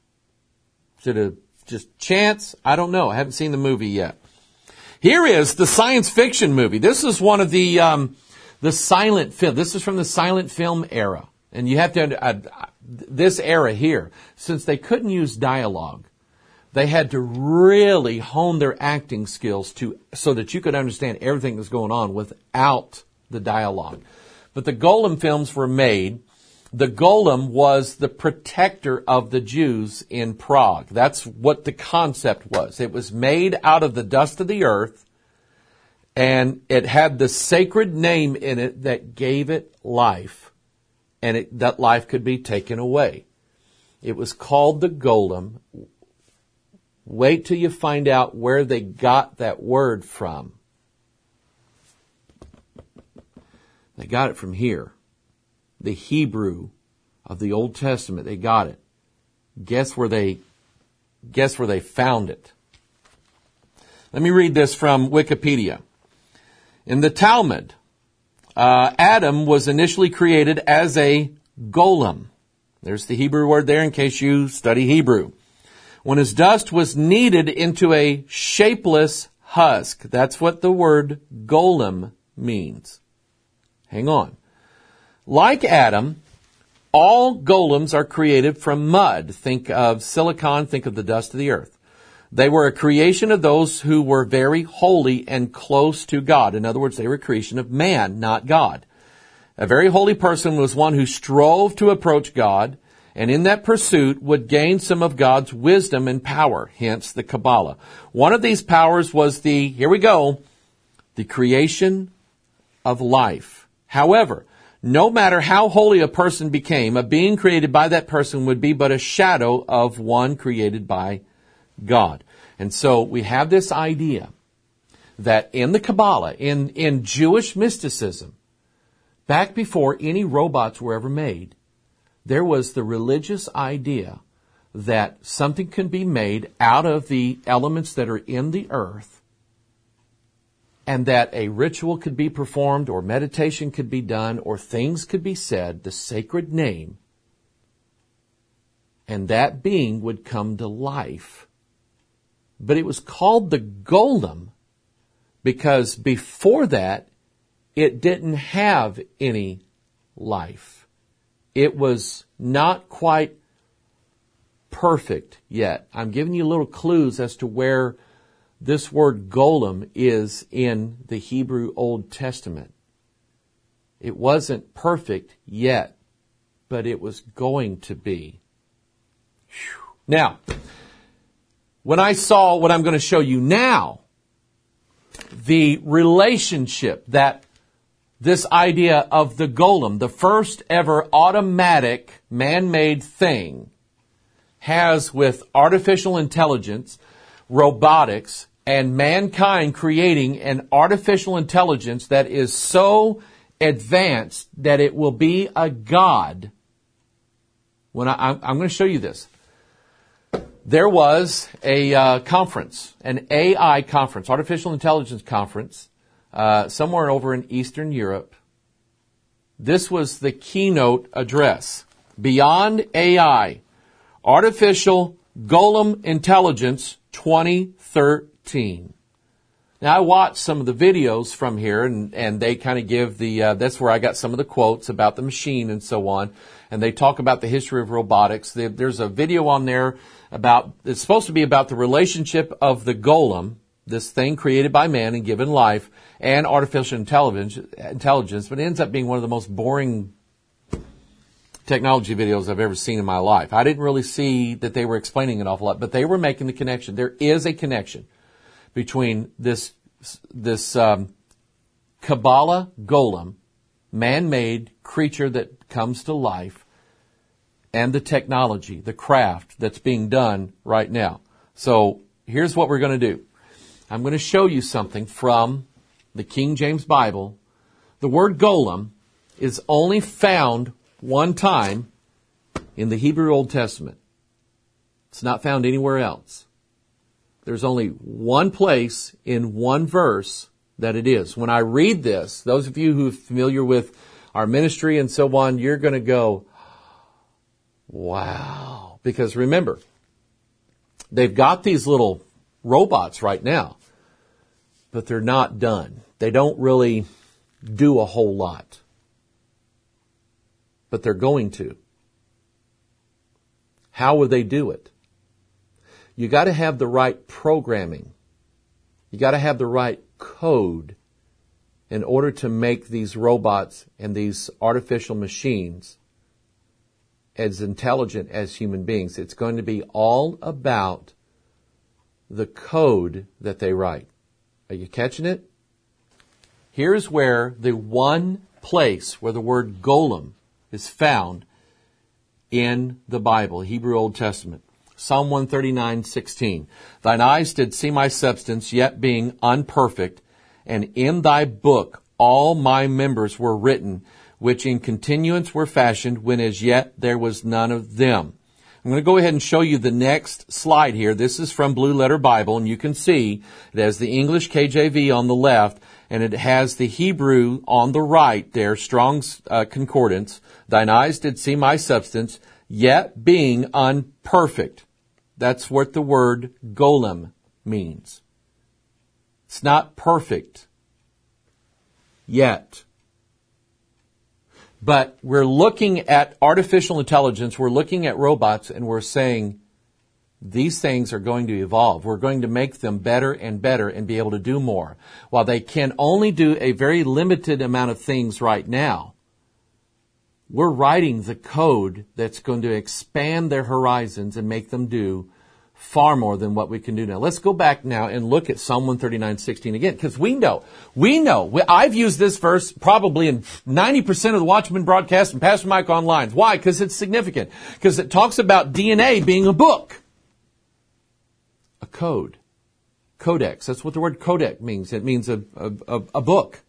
Is it a just chance? I don't know. I haven't seen the movie yet. Here is the science fiction movie. This is one of the um, the silent film. This is from the silent film era. And you have to, uh, this era here, since they couldn't use dialogue, they had to really hone their acting skills to so that you could understand everything that's going on without the dialogue. But the Golem films were made. The golem was the protector of the Jews in Prague. That's what the concept was. It was made out of the dust of the earth, and it had the sacred name in it that gave it life, and it, that life could be taken away. It was called the golem. Wait till you find out where they got that word from. They got it from here. The Hebrew of the Old Testament. They got it. Guess where they, guess where they found it. Let me read this from Wikipedia. In the Talmud, uh, Adam was initially created as a golem. There's the Hebrew word there in case you study Hebrew. when his dust was kneaded into a shapeless husk. That's what the word golem means. Hang on. Like Adam, all golems are created from mud. Think of silicon, think of the dust of the earth. They were a creation of those who were very holy and close to God. In other words, they were a creation of man, not God. A very holy person was one who strove to approach God, and in that pursuit would gain some of God's wisdom and power, hence the Kabbalah. One of these powers was the, here we go, the creation of life. However, no matter how holy a person became, a being created by that person would be but a shadow of one created by God. And so we have this idea that in the Kabbalah, in, in Jewish mysticism, back before any robots were ever made, there was the religious idea that something can be made out of the elements that are in the earth, and that a ritual could be performed, or meditation could be done, or things could be said, the sacred name, and that being would come to life. But it was called the golem because before that, it didn't have any life. It was not quite perfect yet. I'm giving you little clues as to where this word golem is in the Hebrew Old Testament. It wasn't perfect yet, but it was going to be. Whew. Now, when I saw what I'm going to show you now, the relationship that this idea of the golem, the first ever automatic man-made thing, has with artificial intelligence, robotics, and mankind creating an artificial intelligence that is so advanced that it will be a god. When I, I'm, I'm going to show you this. There was a uh, conference, an A I conference, artificial intelligence conference, uh, somewhere over in Eastern Europe. This was the keynote address. Beyond A I, Artificial Golem Intelligence twenty thirteen. Now, I watched some of the videos from here, and, and they kind of give the, uh, that's where I got some of the quotes about the machine and so on. And they talk about the history of robotics. There's a video on there about, it's supposed to be about the relationship of the golem, this thing created by man and given life, and artificial intelligence, intelligence, but it ends up being one of the most boring technology videos I've ever seen in my life. I didn't really see that they were explaining an awful lot, but they were making the connection. There is a connection between this this um, Kabbalah golem, man-made creature that comes to life, and the technology, the craft that's being done right now. So here's what we're going to do. I'm going to show you something from the King James Bible. The word golem is only found one time in the Hebrew Old Testament. It's not found anywhere else. There's only one place in one verse that it is. When I read this, those of you who are familiar with our ministry and so on, you're going to go, wow. Because remember, they've got these little robots right now, but they're not done. They don't really do a whole lot. But they're going to. How will they do it? You got to have the right programming. You got to have the right code in order to make these robots and these artificial machines as intelligent as human beings. It's going to be all about the code that they write. Are you catching it? Here's where the one place where the word golem is found in the Bible, Hebrew Old Testament. Psalm one thirty-nine, sixteen. Thine eyes did see my substance, yet being unperfect, and in thy book all my members were written, which in continuance were fashioned, when as yet there was none of them. I'm going to go ahead and show you the next slide here. This is from Blue Letter Bible, and you can see it has the English K J V on the left, and it has the Hebrew on the right there, Strong's uh, Concordance. Thine eyes did see my substance, yet being unperfect. That's what the word golem means. It's not perfect yet. But we're looking at artificial intelligence, we're looking at robots, and we're saying these things are going to evolve. We're going to make them better and better and be able to do more. While they can only do a very limited amount of things right now, we're writing the code that's going to expand their horizons and make them do far more than what we can do now. Let's go back now and look at Psalm one thirty-nine sixteen again, because we know, we know, we, I've used this verse probably in ninety percent of the Watchman broadcast and Pastor Mike online. Why? Because it's significant. Because it talks about D N A being a book. A code. Codex. That's what the word codex means. It means a, a, a, a book.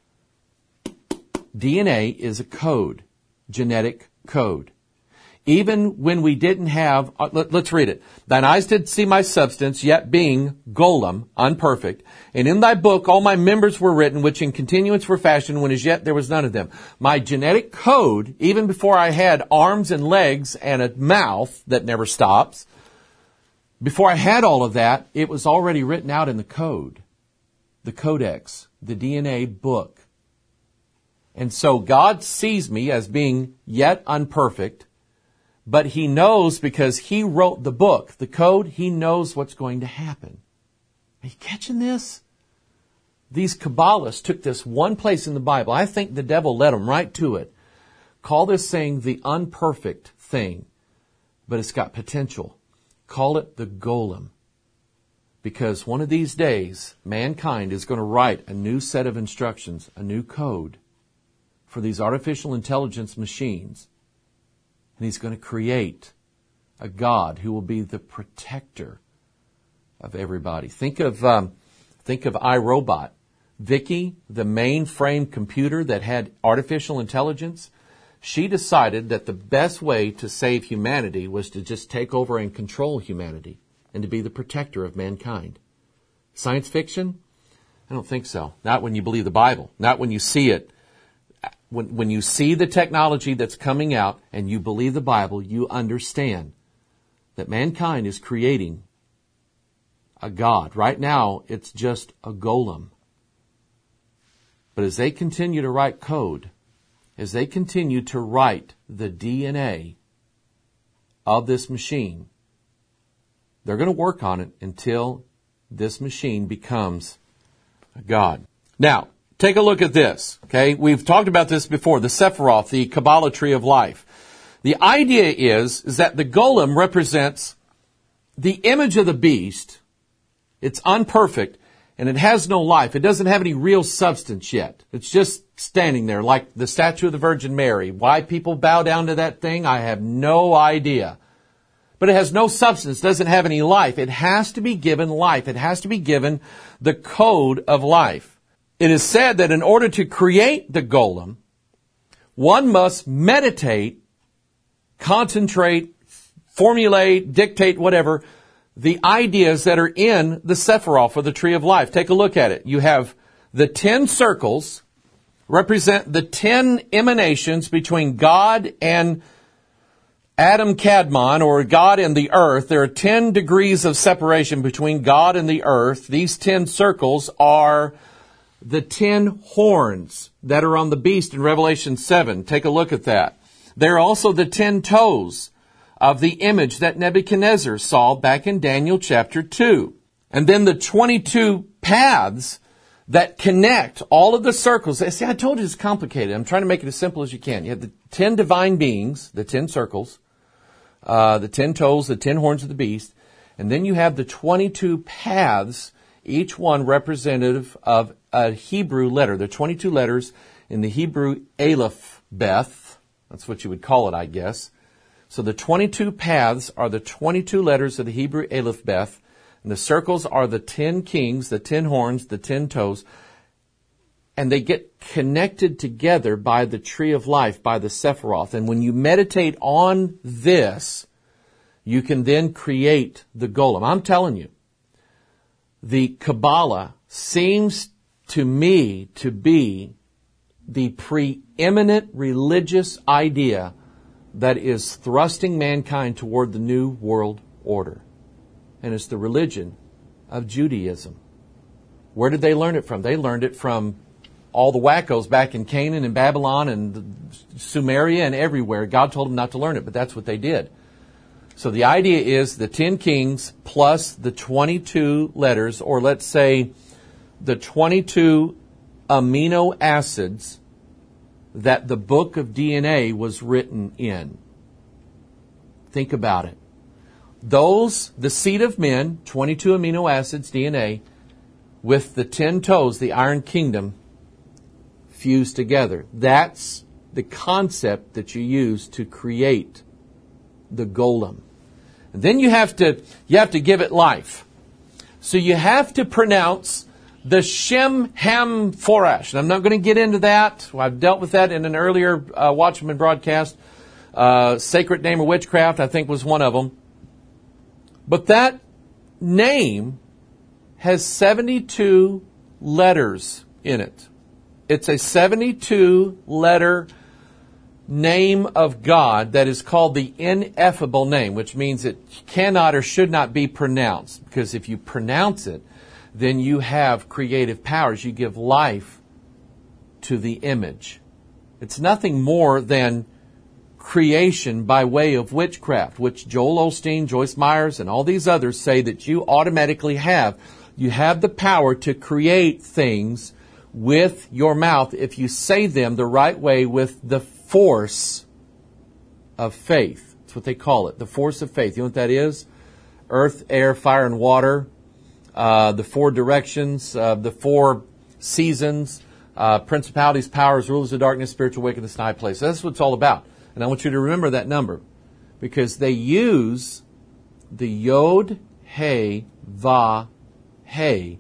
D N A is a code. Genetic code. Even when we didn't have, uh, let, let's read it. Thine eyes did see my substance, yet being golem, unperfect. And in thy book all my members were written, which in continuance were fashioned, when as yet there was none of them. My genetic code, even before I had arms and legs and a mouth that never stops, before I had all of that, it was already written out in the code. The codex, the D N A book. And so God sees me as being yet unperfect, but He knows, because He wrote the book, the code, He knows what's going to happen. Are you catching this? These Kabbalists took this one place in the Bible. I think the devil led them right to it. Call this thing the unperfect thing, but it's got potential. Call it the golem. Because one of these days, mankind is going to write a new set of instructions, a new code for these artificial intelligence machines. And He's going to create a God who will be the protector of everybody. Think of um, think of iRobot. Vicky, the mainframe computer that had artificial intelligence, she decided that the best way to save humanity was to just take over and control humanity and to be the protector of mankind. Science fiction? I don't think so. Not when you believe the Bible. Not when you see it. When, when you see the technology that's coming out and you believe the Bible, you understand that mankind is creating a God. Right now, it's just a golem. But as they continue to write code, as they continue to write the D N A of this machine, they're going to work on it until this machine becomes a God. Now, take a look at this, okay? We've talked about this before, the Sephiroth, the Kabbalah tree of life. The idea is, is that the golem represents the image of the beast. It's unperfect, and it has no life. It doesn't have any real substance yet. It's just standing there like the statue of the Virgin Mary. Why people bow down to that thing, I have no idea. But it has no substance, doesn't have any life. It has to be given life. It has to be given the code of life. It is said that in order to create the golem, one must meditate, concentrate, formulate, dictate, whatever, the ideas that are in the Sephiroth, or the tree of life. Take a look at it. You have the ten circles represent the ten emanations between God and Adam Kadmon, or God and the earth. There are ten degrees of separation between God and the earth. These ten circles are the ten horns that are on the beast in Revelation seven. Take a look at that. They're also the ten toes of the image that Nebuchadnezzar saw back in Daniel chapter two. And then the twenty-two paths that connect all of the circles. See, I told you it's complicated. I'm trying to make it as simple as you can. You have the ten divine beings, the ten circles, uh, the ten toes, the ten horns of the beast, and then you have the twenty-two paths, each one representative of a Hebrew letter. There are twenty-two letters in the Hebrew Aleph Beth. That's what you would call it, I guess. So the twenty-two paths are the twenty-two letters of the Hebrew Aleph Beth. And the circles are the ten kings, the ten horns, the ten toes. And they get connected together by the tree of life, by the Sephiroth. And when you meditate on this, you can then create the golem. I'm telling you, the Kabbalah seems to me to be the preeminent religious idea that is thrusting mankind toward the new world order. and it's the religion of Judaism. Where did they learn it from? They learned it from all the wackos back in Canaan and Babylon and Sumeria and everywhere. God told them not to learn it, but that's what they did. So the idea is the ten kings plus the twenty-two letters, or let's say the twenty-two amino acids that the book of D N A was written in. Think about it. Those, the seed of men, twenty-two amino acids, D N A, with the ten toes, the iron kingdom, fused together. That's the concept that you use to create the golem. And then you have to you have to give it life. So you have to pronounce the Shem Ham Forash. And I'm not going to get into that. I've dealt with that in an earlier uh, Watchman broadcast. Uh, Sacred Name of Witchcraft, I think, was one of them. But that name has seventy-two letters in it. It's a seventy-two letter name of God that is called the ineffable name, which means it cannot or should not be pronounced. Because if you pronounce it, then you have creative powers. You give life to the image. It's nothing more than creation by way of witchcraft, which Joel Osteen, Joyce Myers, and all these others say that you automatically have. You have the power to create things with your mouth if you say them the right way with the force of faith. That's what they call it, the force of faith. You know what that is? Earth, air, fire, and water. Uh, the four directions, uh, the four seasons, uh, principalities, powers, rulers of darkness, spiritual wickedness in high places. That's what it's all about. And I want you to remember that number because they use the Yod, He, Va, He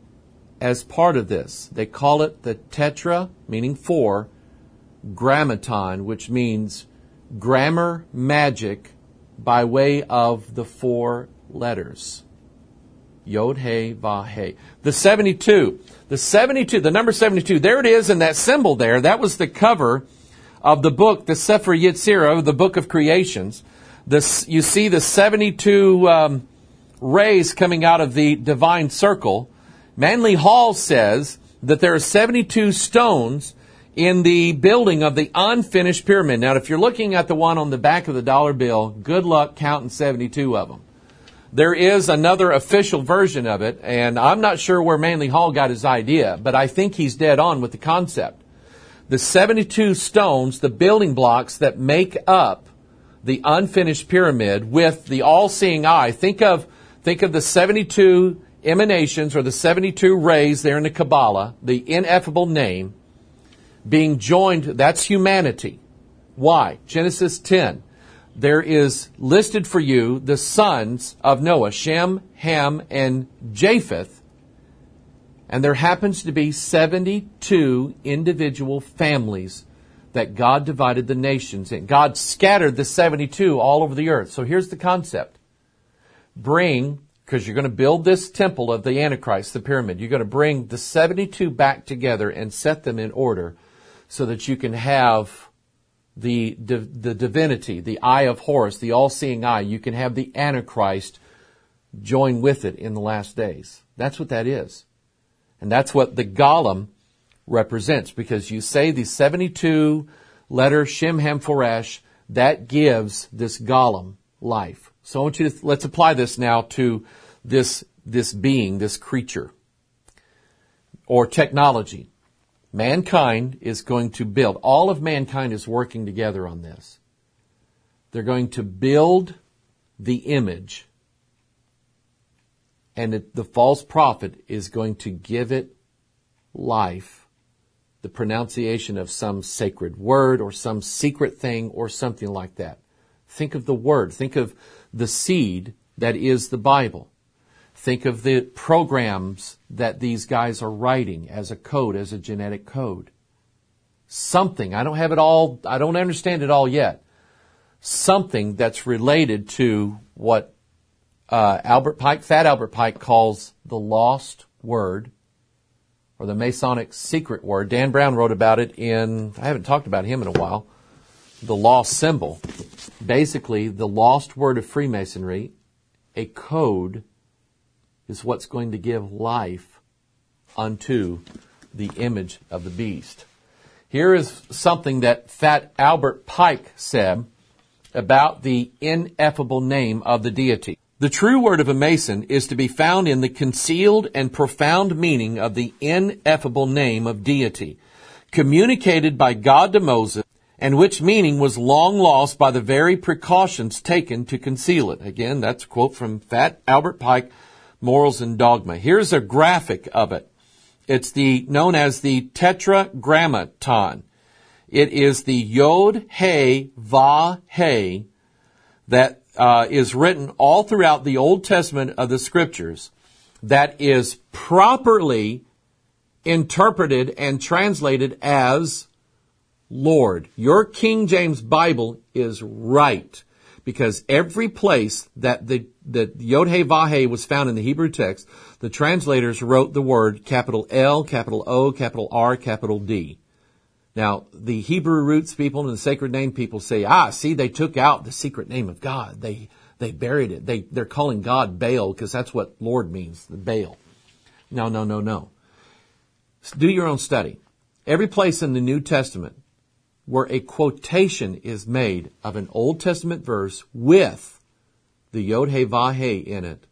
as part of this. They call it the tetra, meaning four, grammaton, which means grammar magic by way of the four letters. Yod, He, Va, He. The seventy-two. The seventy-two, the number seventy-two, there it is in that symbol there. That was the cover of the book, the Sefer Yetzirah, the book of creations. This, you see the seventy-two um, rays coming out of the divine circle. Manly Hall says that there are seventy-two stones in the building of the unfinished pyramid. Now, if you're looking at the one on the back of the dollar bill, good luck counting seventy-two of them. There is another official version of it, and I'm not sure where Manly Hall got his idea, but I think he's dead on with the concept. The seventy-two stones, the building blocks that make up the unfinished pyramid with the all-seeing eye. Think of, think of the seventy-two emanations or the seventy-two rays there in the Kabbalah, the ineffable name, being joined, that's humanity. Why? Genesis ten. There is listed for you the sons of Noah, Shem, Ham, and Japheth. And there happens to be seventy-two individual families that God divided the nations in. God scattered the seventy-two all over the earth. So here's the concept. Bring, because you're going to build this temple of the Antichrist, the pyramid, you're going to bring the seventy-two back together and set them in order so that you can have the, the divinity, the eye of Horus, the all-seeing eye. You can have the Antichrist join with it in the last days. That's what that is. And that's what the golem represents, because you say the seventy-two letter Shem Ham Forash, that gives this golem life. So I want you to, let's apply this now to this, this being, this creature, or technology. Mankind is going to build, all of mankind is working together on this. They're going to build the image, and it, the false prophet is going to give it life, the pronunciation of some sacred word or some secret thing or something like that. Think of the word. Think of the seed that is the Bible. Think of the programs that these guys are writing as a code, as a genetic code. Something, I don't have it all, I don't understand it all yet. Something that's related to what uh, Albert Pike, Fat Albert Pike calls the lost word, or the Masonic secret word. Dan Brown wrote about it in, I haven't talked about him in a while, The Lost Symbol. Basically, the lost word of Freemasonry, a code is what's going to give life unto the image of the beast. Here is something that Fat Albert Pike said about the ineffable name of the deity. The true word of a Mason is to be found in the concealed and profound meaning of the ineffable name of deity, communicated by God to Moses, and which meaning was long lost by the very precautions taken to conceal it. Again, that's a quote from Fat Albert Pike, Morals and Dogma. Here's a graphic of it. It's the known as the Tetragrammaton. It is the Yod He Va He that uh, is written all throughout the Old Testament of the Scriptures, that is properly interpreted and translated as Lord. Your King James Bible is right, because every place that the, the Yod He Va He was found in the Hebrew text, the translators wrote the word capital L, capital O, capital R, capital D. Now, the Hebrew roots people and the sacred name people say, ah, see, they took out the secret name of God. They they buried it. They, they're calling God Baal because that's what Lord means, the Baal. No, no, no, no. Do your own study. Every place in the New Testament where a quotation is made of an Old Testament verse with the Yod He Va He in it,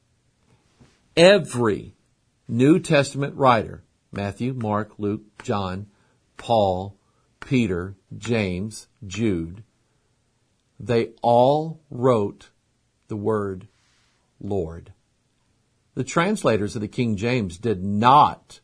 every New Testament writer, Matthew, Mark, Luke, John, Paul, Peter, James, Jude, they all wrote the word Lord. The translators of the King James did not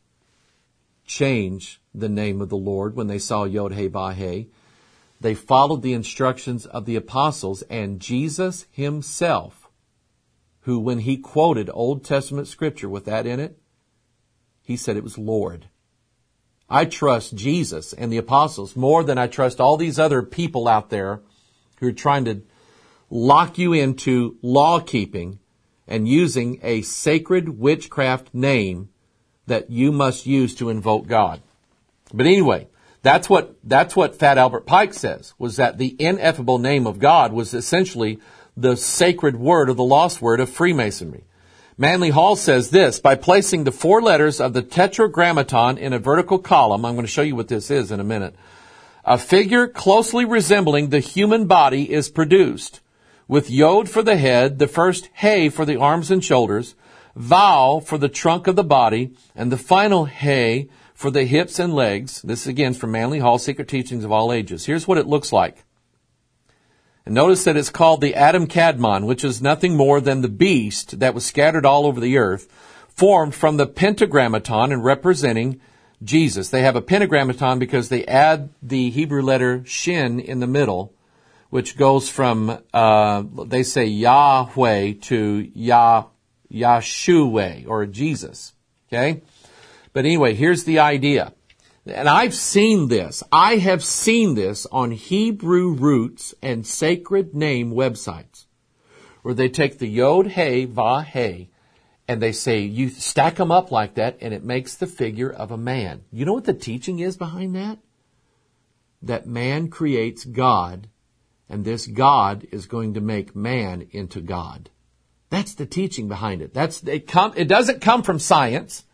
change the name of the Lord when they saw Yod He Va He. They followed the instructions of the apostles, and Jesus himself, who when he quoted Old Testament scripture with that in it, he said it was Lord. I trust Jesus and the apostles more than I trust all these other people out there who are trying to lock you into law keeping and using a sacred witchcraft name that you must use to invoke God. But anyway, that's what, that's what Fat Albert Pike says, was that the ineffable name of God was essentially the sacred word of the lost word of Freemasonry. Manly Hall says this: by placing the four letters of the Tetragrammaton in a vertical column, I'm going to show you what this is in a minute, a figure closely resembling the human body is produced, with Yod for the head, the first He for the arms and shoulders, Vau for the trunk of the body, and the final He for the hips and legs. This again from Manly Hall, Secret Teachings of All Ages. Here's what it looks like. And notice that it's called the Adam Kadmon, which is nothing more than the beast that was scattered all over the earth, formed from the Pentagrammaton and representing Jesus. They have a Pentagrammaton because they add the Hebrew letter Shin in the middle, which goes from, uh, they say Yahweh to Yah, Yahshua, or Jesus. Okay? But anyway, here's the idea. And I've seen this. I have seen this on Hebrew roots and sacred name websites, where they take the Yod He Va He and they say, you stack them up like that and it makes the figure of a man. You know what the teaching is behind that? That man creates God, and this God is going to make man into God. That's the teaching behind it. That's it. Come, it doesn't come from science.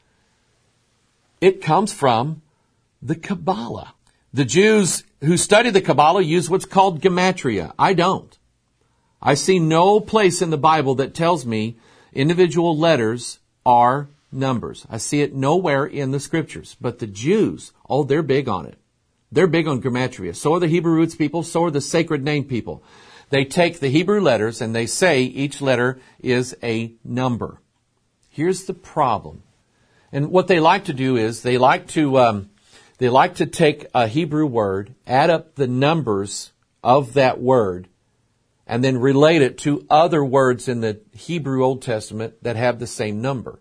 It comes from the Kabbalah. The Jews who study the Kabbalah use what's called gematria. I don't. I see no place in the Bible that tells me individual letters are numbers. I see it nowhere in the scriptures. But the Jews, oh, they're big on it. They're big on gematria. So are the Hebrew roots people. So are the sacred name people. They take the Hebrew letters and they say each letter is a number. Here's the problem. And what they like to do is they like to um, they like to take a Hebrew word, add up the numbers of that word, and then relate it to other words in the Hebrew Old Testament that have the same number.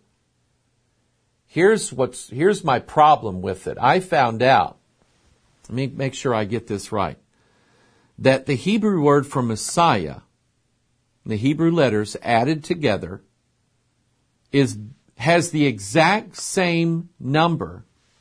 Here's what's here's my problem with it. I found out, let me make sure I get this right, that the Hebrew word for Messiah, the Hebrew letters added together, is has the exact same number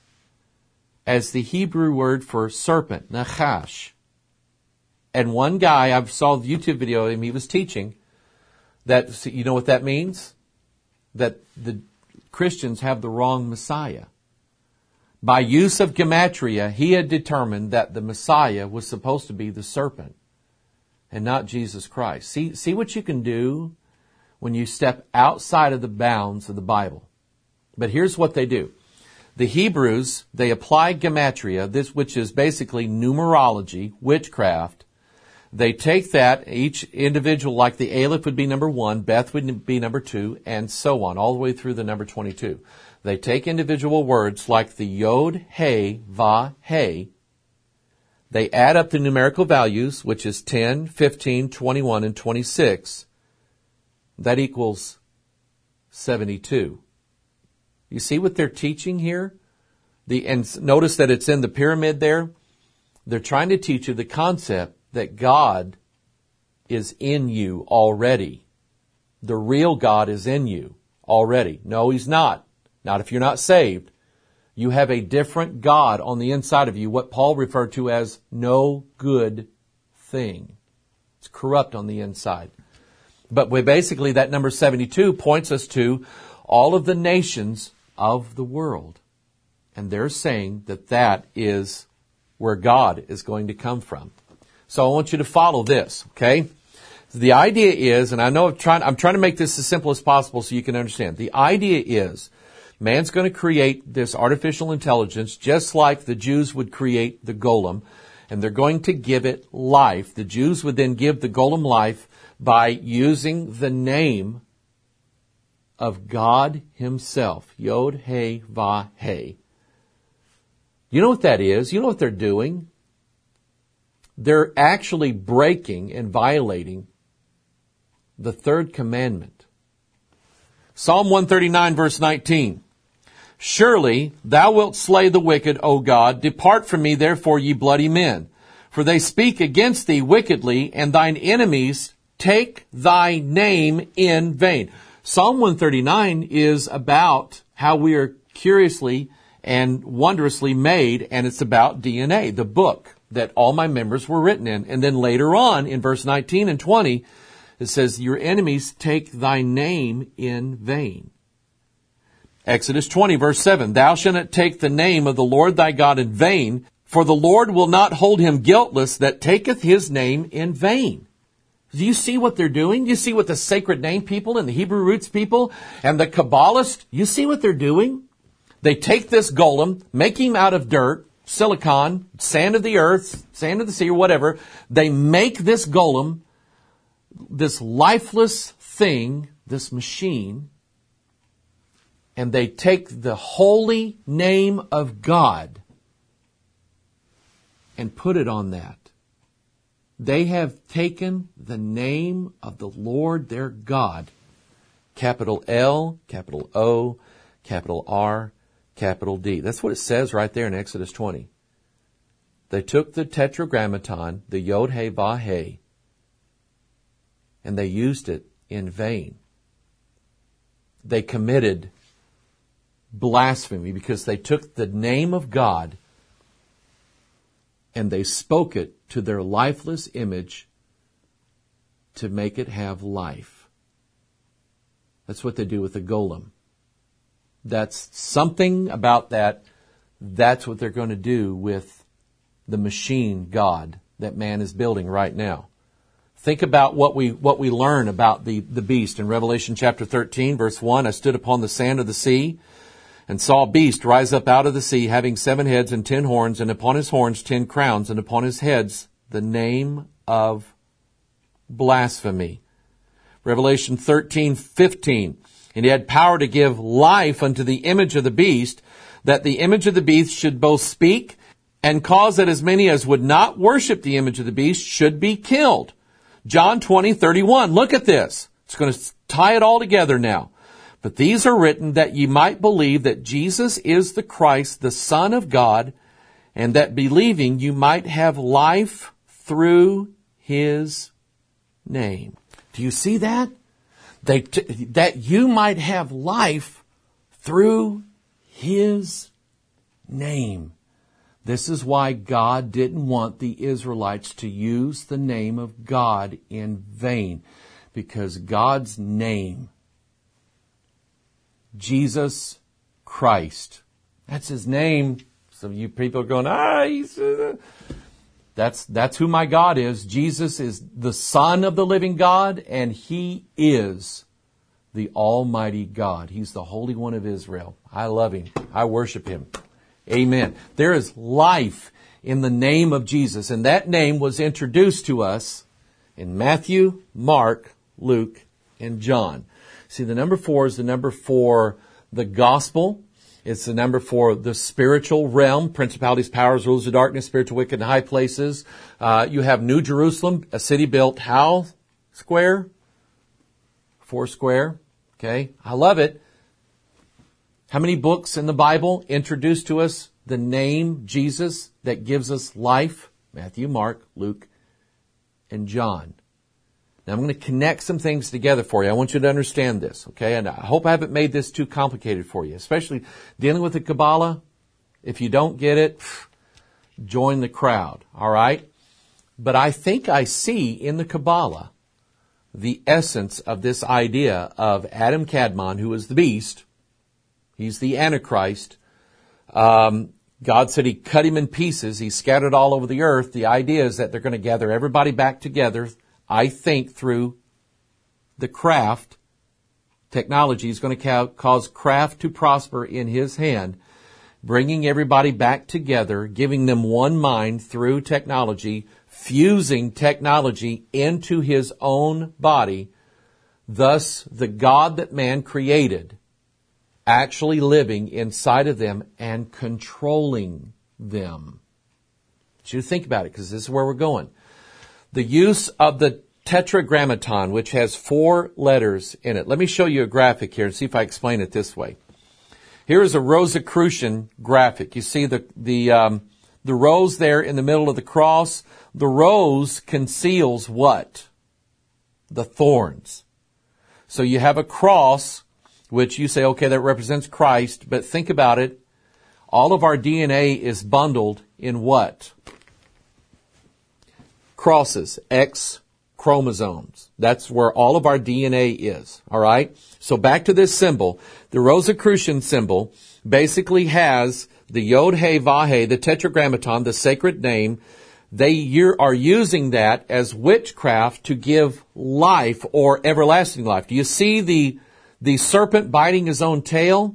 as the Hebrew word for serpent, Nachash. And one guy, I saw the YouTube video of him, he was teaching that, you know what that means? that the Christians have the wrong Messiah. By use of gematria, he had determined that the Messiah was supposed to be the serpent and not Jesus Christ. See, see what you can do when you step outside of the bounds of the Bible. But here's what they do. The Hebrews, they apply gematria, this which is basically numerology, witchcraft. They take that, each individual, like the Aleph would be number one, Beth would be number two, and so on, all the way through the number twenty-two. They take individual words like the Yod, He, Va, He. They add up the numerical values, which is ten, fifteen, twenty-one, and twenty-six. That equals seventy-two. You see what they're teaching here? The, and notice that it's in the pyramid there. They're trying to teach you the concept that God is in you already. The real God is in you already. No, He's not. Not if you're not saved. You have a different God on the inside of you, what Paul referred to as no good thing. It's corrupt on the inside. But we basically, that number seventy-two points us to all of the nations of the world. And they're saying that that is where God is going to come from. So I want you to follow this, okay? The idea is, and I know I'm trying, I'm trying to make this as simple as possible so you can understand. The idea is, man's going to create this artificial intelligence just like the Jews would create the golem, and they're going to give it life. The Jews would then give the golem life by using the name of God Himself. Yod, He, Va, He. You know what that is? You know what they're doing? They're actually breaking and violating the third commandment. Psalm one thirty-nine verse nineteen. Surely thou wilt slay the wicked, O God. Depart from me, therefore, ye bloody men. For they speak against thee wickedly, and thine enemies take thy name in vain. Psalm one thirty-nine is about how we are curiously and wondrously made, and it's about D N A, the book that all my members were written in. And then later on, in verse nineteen and twenty, it says, your enemies take thy name in vain. Exodus twenty, verse seven, thou shalt not take the name of the Lord thy God in vain, for the Lord will not hold him guiltless that taketh his name in vain. Do you see what they're doing? Do you see what the sacred name people and the Hebrew roots people and the Kabbalists, you see what they're doing? They take this golem, make him out of dirt, silicon, sand of the earth, sand of the sea, or whatever. They make this golem, this lifeless thing, this machine, and they take the holy name of God and put it on that. They have taken the name of the Lord their God, capital L, capital O, capital R, capital D. That's what it says right there in Exodus twenty. They took the tetragrammaton, the Yod, He, Va, He, and they used it in vain. They committed blasphemy because they took the name of God and they spoke it to their lifeless image to make it have life. That's what they do with the golem. That's something about that. That's what they're going to do with the machine God that man is building right now. Think about what we what we learn about the, the beast in Revelation chapter thirteen, verse one. I stood upon the sand of the sea and saw a beast rise up out of the sea, having seven heads and ten horns, and upon his horns ten crowns, and upon his heads the name of blasphemy. Revelation thirteen, fifteen. And he had power to give life unto the image of the beast, that the image of the beast should both speak and cause that as many as would not worship the image of the beast should be killed. John twenty, thirty-one. Look at this. It's going to tie it all together now. But these are written that ye might believe that Jesus is the Christ, the Son of God, and that believing you might have life through His name. Do you see that? They t- that you might have life through His name. This is why God didn't want the Israelites to use the name of God in vain, because God's name Jesus Christ. That's His name. Some of you people are going, ah, he's... Uh, that's, that's who my God is. Jesus is the Son of the living God, and He is the Almighty God. He's the Holy One of Israel. I love Him. I worship Him. Amen. There is life in the name of Jesus, and that name was introduced to us in Matthew, Mark, Luke, and John. See, the number four is the number for the gospel. It's the number for the spiritual realm, principalities, powers, rulers of darkness, spiritual wicked in high places. Uh, you have New Jerusalem, a city built how square? Four square. Okay. I love it. How many books in the Bible introduce to us the name Jesus that gives us life? Matthew, Mark, Luke, and John. Now I'm going to connect some things together for you. I want you to understand this, okay? And I hope I haven't made this too complicated for you, especially dealing with the Kabbalah. If you don't get it, join the crowd, all right? But I think I see in the Kabbalah the essence of this idea of Adam Kadmon, who is the beast. He's the Antichrist. Um, God said He cut him in pieces. He scattered all over the earth. The idea is that they're going to gather everybody back together. I think through the craft, technology is going to ca- cause craft to prosper in His hand, bringing everybody back together, giving them one mind through technology, fusing technology into His own body, thus the God that man created actually living inside of them and controlling them. I want you to think about it, because this is where we're going. The use of the Tetragrammaton, which has four letters in it. Let me show you a graphic here and see if I explain it this way. Here is a Rosicrucian graphic. You see the the um, the rose there in the middle of the cross. The rose conceals what? The thorns. So you have a cross, which you say, okay, that represents Christ. But think about it. All of our D N A is bundled in what? Crosses, X chromosomes. That's where all of our D N A is. All right? So back to this symbol. The Rosicrucian symbol basically has the Yod He Vah He, the Tetragrammaton, the sacred name. They are using that as witchcraft to give life or everlasting life. Do you see the the serpent biting his own tail?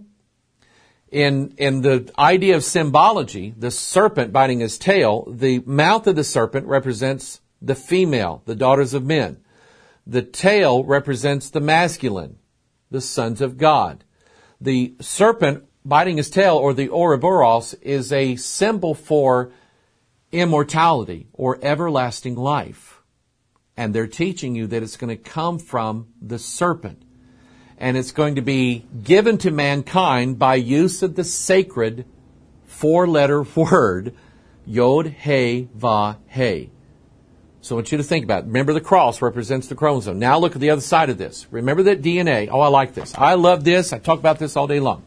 In in the idea of symbology, the serpent biting his tail, the mouth of the serpent represents the female, the daughters of men. The tail represents the masculine, the sons of God. The serpent biting his tail, or the Ouroboros, is a symbol for immortality or everlasting life. And they're teaching you that it's going to come from the serpent. And it's going to be given to mankind by use of the sacred four-letter word, Yod He Vah He. So I want you to think about it. Remember, the cross represents the chromosome. Now look at the other side of this. Remember that D N A. Oh, I like this. I love this. I talk about this all day long.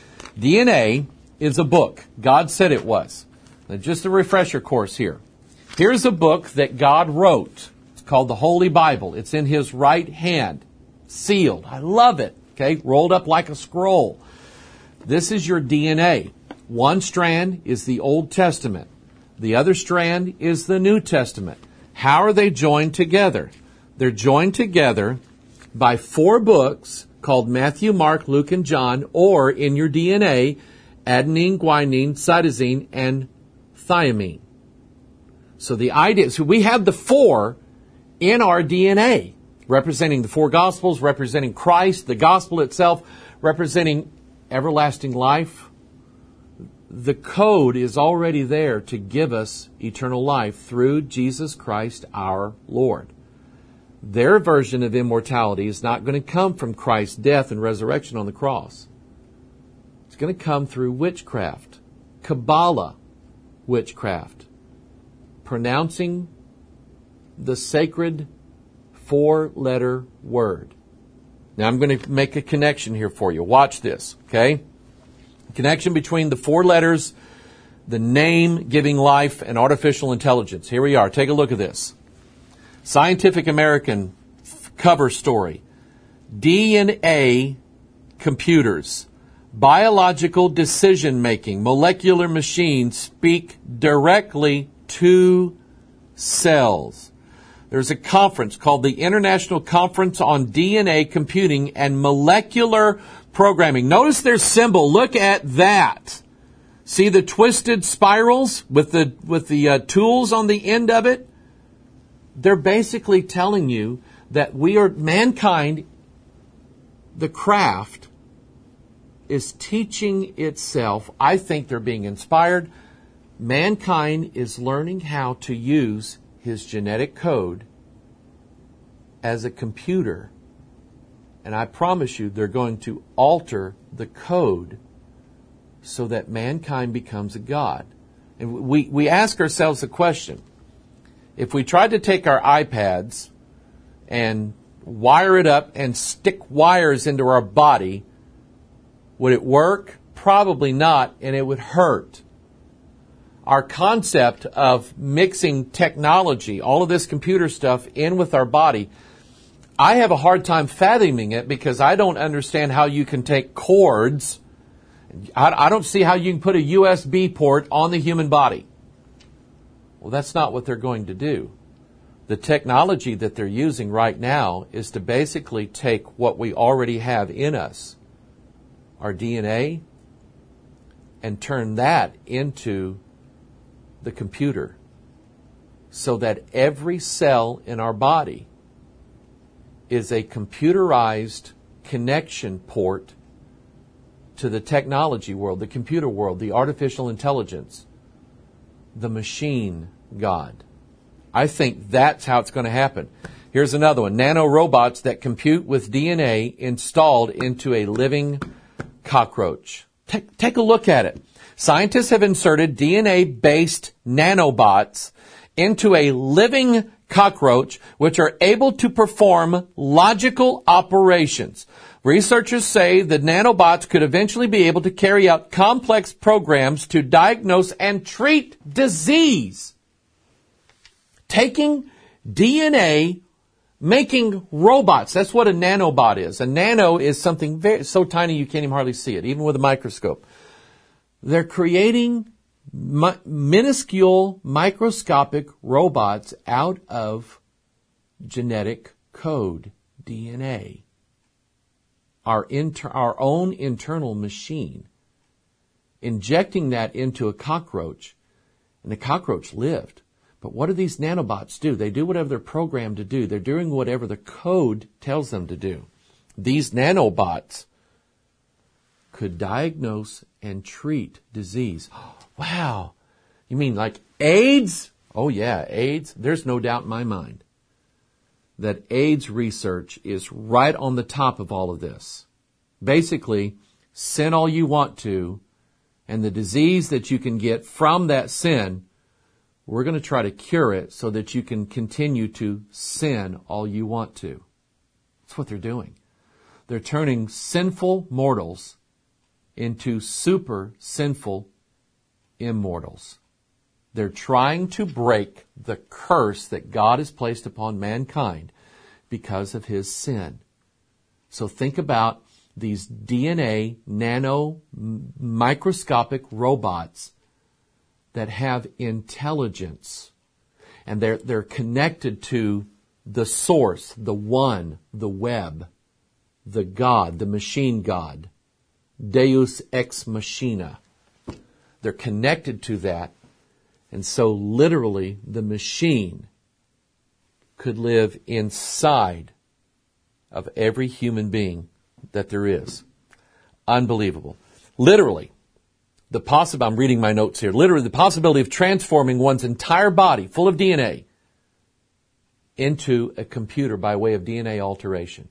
D N A is a book. God said it was. Now, just a refresher course here. Here's a book that God wrote. It's called the Holy Bible. It's in His right hand. Sealed. I love it. Okay, rolled up like a scroll. This is your D N A. One strand is the Old Testament. The other strand is the New Testament. How are they joined together? They're joined together by four books called Matthew, Mark, Luke, and John, or in your D N A, adenine, guanine, cytosine, and thymine. So the idea is, so we have the four in our D N A, representing the four Gospels, representing Christ, the Gospel itself, representing everlasting life. The code is already there to give us eternal life through Jesus Christ our Lord. Their version of immortality is not going to come from Christ's death and resurrection on the cross. It's going to come through witchcraft, Kabbalah witchcraft, pronouncing the sacred four-letter word. Now I'm going to make a connection here for you. Watch this, okay? Connection between the four letters, the name giving life, and artificial intelligence. Here we are. Take a look at this. Scientific American cover story. D N A computers, biological decision-making, molecular machines speak directly to cells. There's a conference called the International Conference on D N A Computing and Molecular Programming. Notice their symbol. Look at that. See the twisted spirals with the with the uh, tools on the end of it? They're basically telling you that we are, mankind, the craft, is teaching itself. I think they're being inspired. Mankind is learning how to use his genetic code as a computer. And I promise you, they're going to alter the code so that mankind becomes a god. And we, we ask ourselves the question, if we tried to take our iPads and wire it up and stick wires into our body, would it work? Probably not, and it would hurt. Our concept of mixing technology, all of this computer stuff, in with our body, I have a hard time fathoming it because I don't understand how you can take cords. I, I don't see how you can put a U S B port on the human body. Well, that's not what they're going to do. The technology that they're using right now is to basically take what we already have in us, our D N A, and turn that into the computer so that every cell in our body is a computerized connection port to the technology world, the computer world, the artificial intelligence, the machine God. I think that's how it's going to happen. Here's another one. Nanorobots that compute with D N A installed into a living cockroach. Take, take a look at it. Scientists have inserted D N A-based nanobots into a living cockroach, which are able to perform logical operations. Researchers say the nanobots could eventually be able to carry out complex programs to diagnose and treat disease. Taking D N A, making robots. That's what a nanobot is. A nano is something very, so tiny you can't even hardly see it, even with a microscope. They're creating mi- minuscule, microscopic robots out of genetic code, D N A. Our, inter- our own internal machine. Injecting that into a cockroach, and the cockroach lived. But what do these nanobots do? They do whatever they're programmed to do. They're doing whatever the code tells them to do. These nanobots could diagnose and treat disease. Wow. You mean like AIDS? Oh yeah, AIDS. There's no doubt in my mind that AIDS research is right on the top of all of this. Basically, sin all you want to, and the disease that you can get from that sin, we're going to try to cure it so that you can continue to sin all you want to. That's what they're doing. They're turning sinful mortals into super sinful immortals. They're trying to break the curse that God has placed upon mankind because of his sin. So think about these D N A nano microscopic robots that have intelligence, and they're they're connected to the source, the one, the web, the God, the machine God, Deus ex machina. They're connected to that, and so literally the machine could live inside of every human being that there is. Unbelievable. Literally. The possible, I'm reading my notes here, literally the possibility of transforming one's entire body full of D N A into a computer by way of D N A alteration,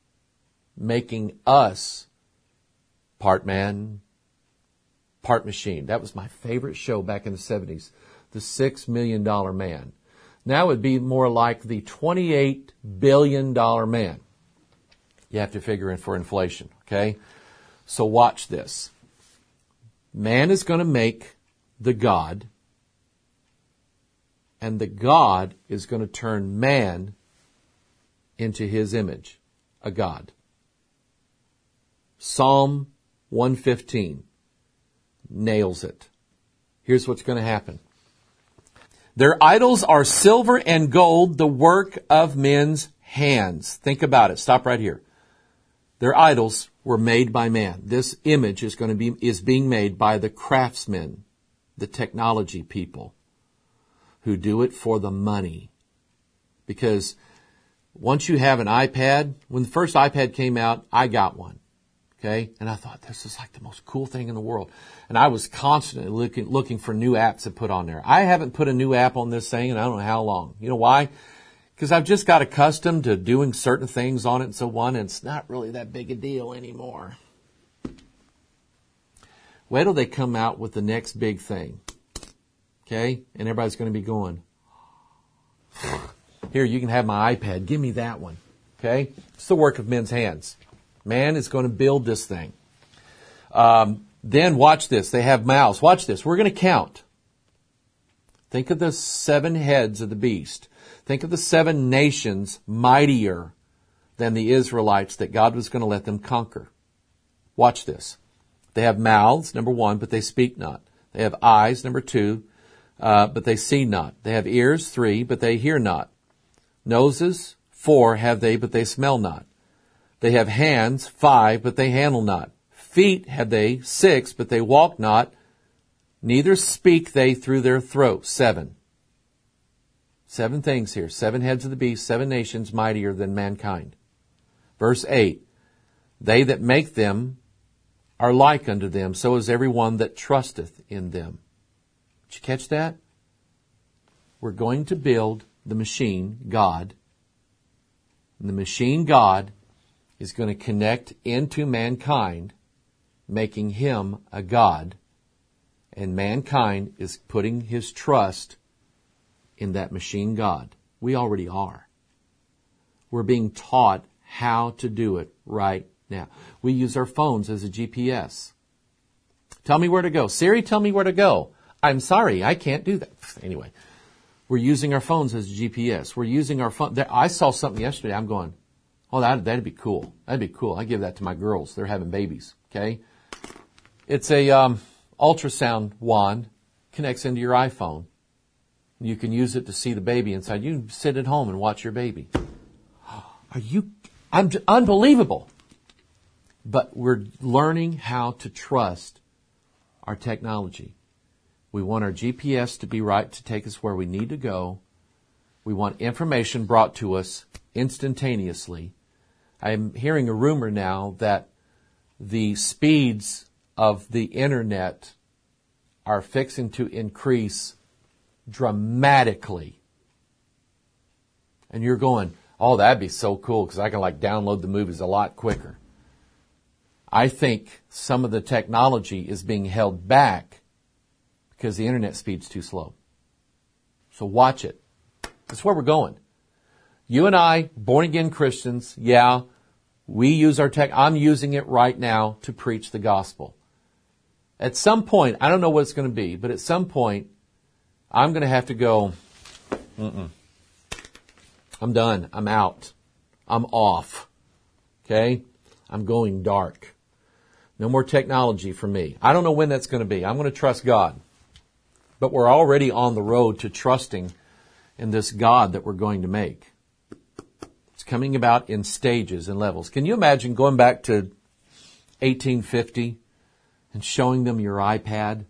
making us part man, part machine. That was my favorite show back in the seventies, The Six Million Dollar Man. Now it would be more like the twenty-eight billion dollar man. You have to figure in for inflation, okay? So watch this. Man is going to make the God, and the God is going to turn man into his image, a God. Psalm one fifteen nails it. Here's what's going to happen. Their idols are silver and gold, the work of men's hands. Think about it. Stop right here. Their idols were made by man. This image is going to be, is being made by the craftsmen, the technology people who do it for the money. Because once you have an iPad, when the first iPad came out, I got one. Okay? And I thought, this is like the most cool thing in the world. And I was constantly looking, looking for new apps to put on there. I haven't put a new app on this thing in I don't know how long. You know why? Because I've just got accustomed to doing certain things on it and so on, and it's not really that big a deal anymore. Wait till they come out with the next big thing. Okay? And everybody's going to be going, here, you can have my iPad. Give me that one. Okay? It's the work of men's hands. Man is going to build this thing. Um, then watch this. They have mouths. Watch this. We're going to count. Think of the seven heads of the beast. Think of the seven nations mightier than the Israelites that God was going to let them conquer. Watch this. They have mouths, number one, but they speak not. They have eyes, number two, uh, but they see not. They have ears, three, but they hear not. Noses, four have they, but they smell not. They have hands, five, but they handle not. Feet have they, six, but they walk not. Neither speak they through their throat, seven. Seven things here. Seven heads of the beast, seven nations mightier than mankind. Verse eight. They that make them are like unto them, so is every one that trusteth in them. Did you catch that? We're going to build the machine, God. And the machine, God, is going to connect into mankind, making him a God. And mankind is putting his trust in that machine God. We already are. We're being taught how to do it right now. We use our phones as a G P S. Tell me where to go. Siri, tell me where to go. I'm sorry, I can't do that. Anyway, we're using our phones as a G P S. We're using our phone. I saw something yesterday. I'm going, oh, that, that'd be cool. That'd be cool. I give that to my girls. They're having babies. Okay. It's a um, ultrasound wand, connects into your iPhone. You can use it to see the baby inside. You can sit at home and watch your baby. Are you, I'm unbelievable. But we're learning how to trust our technology. We want our G P S to be right to take us where we need to go. We want information brought to us instantaneously. I'm hearing a rumor now that the speeds of the internet are fixing to increase dramatically. And you're going, oh, that'd be so cool because I can like download the movies a lot quicker. I think some of the technology is being held back because the internet speed's too slow. So watch it. That's where we're going. You and I, born again Christians, yeah, we use our tech. I'm using it right now to preach the gospel. At some point, I don't know what it's going to be, but at some point, I'm going to have to go, mm-mm. I'm done. I'm out. I'm off. Okay? I'm going dark. No more technology for me. I don't know when that's going to be. I'm going to trust God. But we're already on the road to trusting in this God that we're going to make. It's coming about in stages and levels. Can you imagine going back to eighteen fifty and showing them your iPad?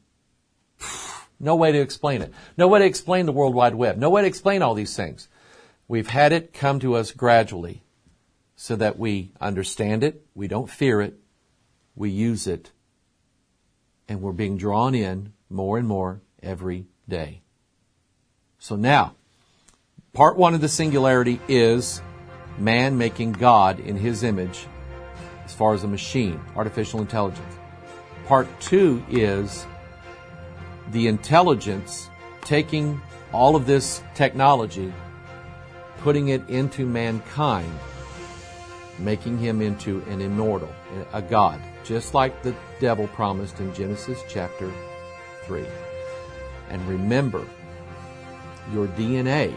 No way to explain it. No way to explain the World Wide Web. No way to explain all these things. We've had it come to us gradually so that we understand it, we don't fear it, we use it, and we're being drawn in more and more every day. So now, part one of the singularity is man making God in his image as far as a machine, artificial intelligence. Part two is the intelligence taking all of this technology, putting it into mankind, making him into an immortal, a God, just like the devil promised in Genesis chapter three. And remember, your D N A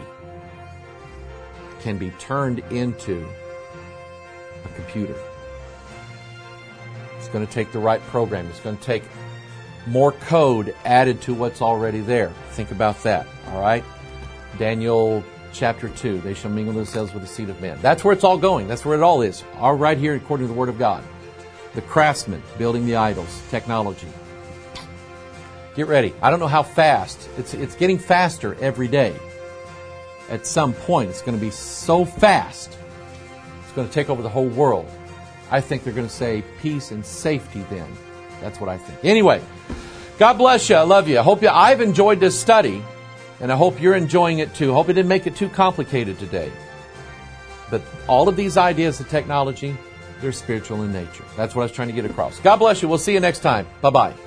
can be turned into a computer. It's going to take the right program. It's going to take more code added to what's already there. Think about that, all right? Daniel chapter two, they shall mingle themselves with the seed of men. That's where it's all going. That's where it all is. All right here according to the Word of God. The craftsmen building the idols, technology. Get ready. I don't know how fast. It's, it's getting faster every day. At some point, it's going to be so fast, it's going to take over the whole world. I think they're going to say peace and safety then. That's what I think. Anyway, God bless you. I love you. I hope you, I've enjoyed this study, and I hope you're enjoying it too. I hope it didn't make it too complicated today. But all of these ideas of technology, they're spiritual in nature. That's what I was trying to get across. God bless you. We'll see you next time. Bye-bye.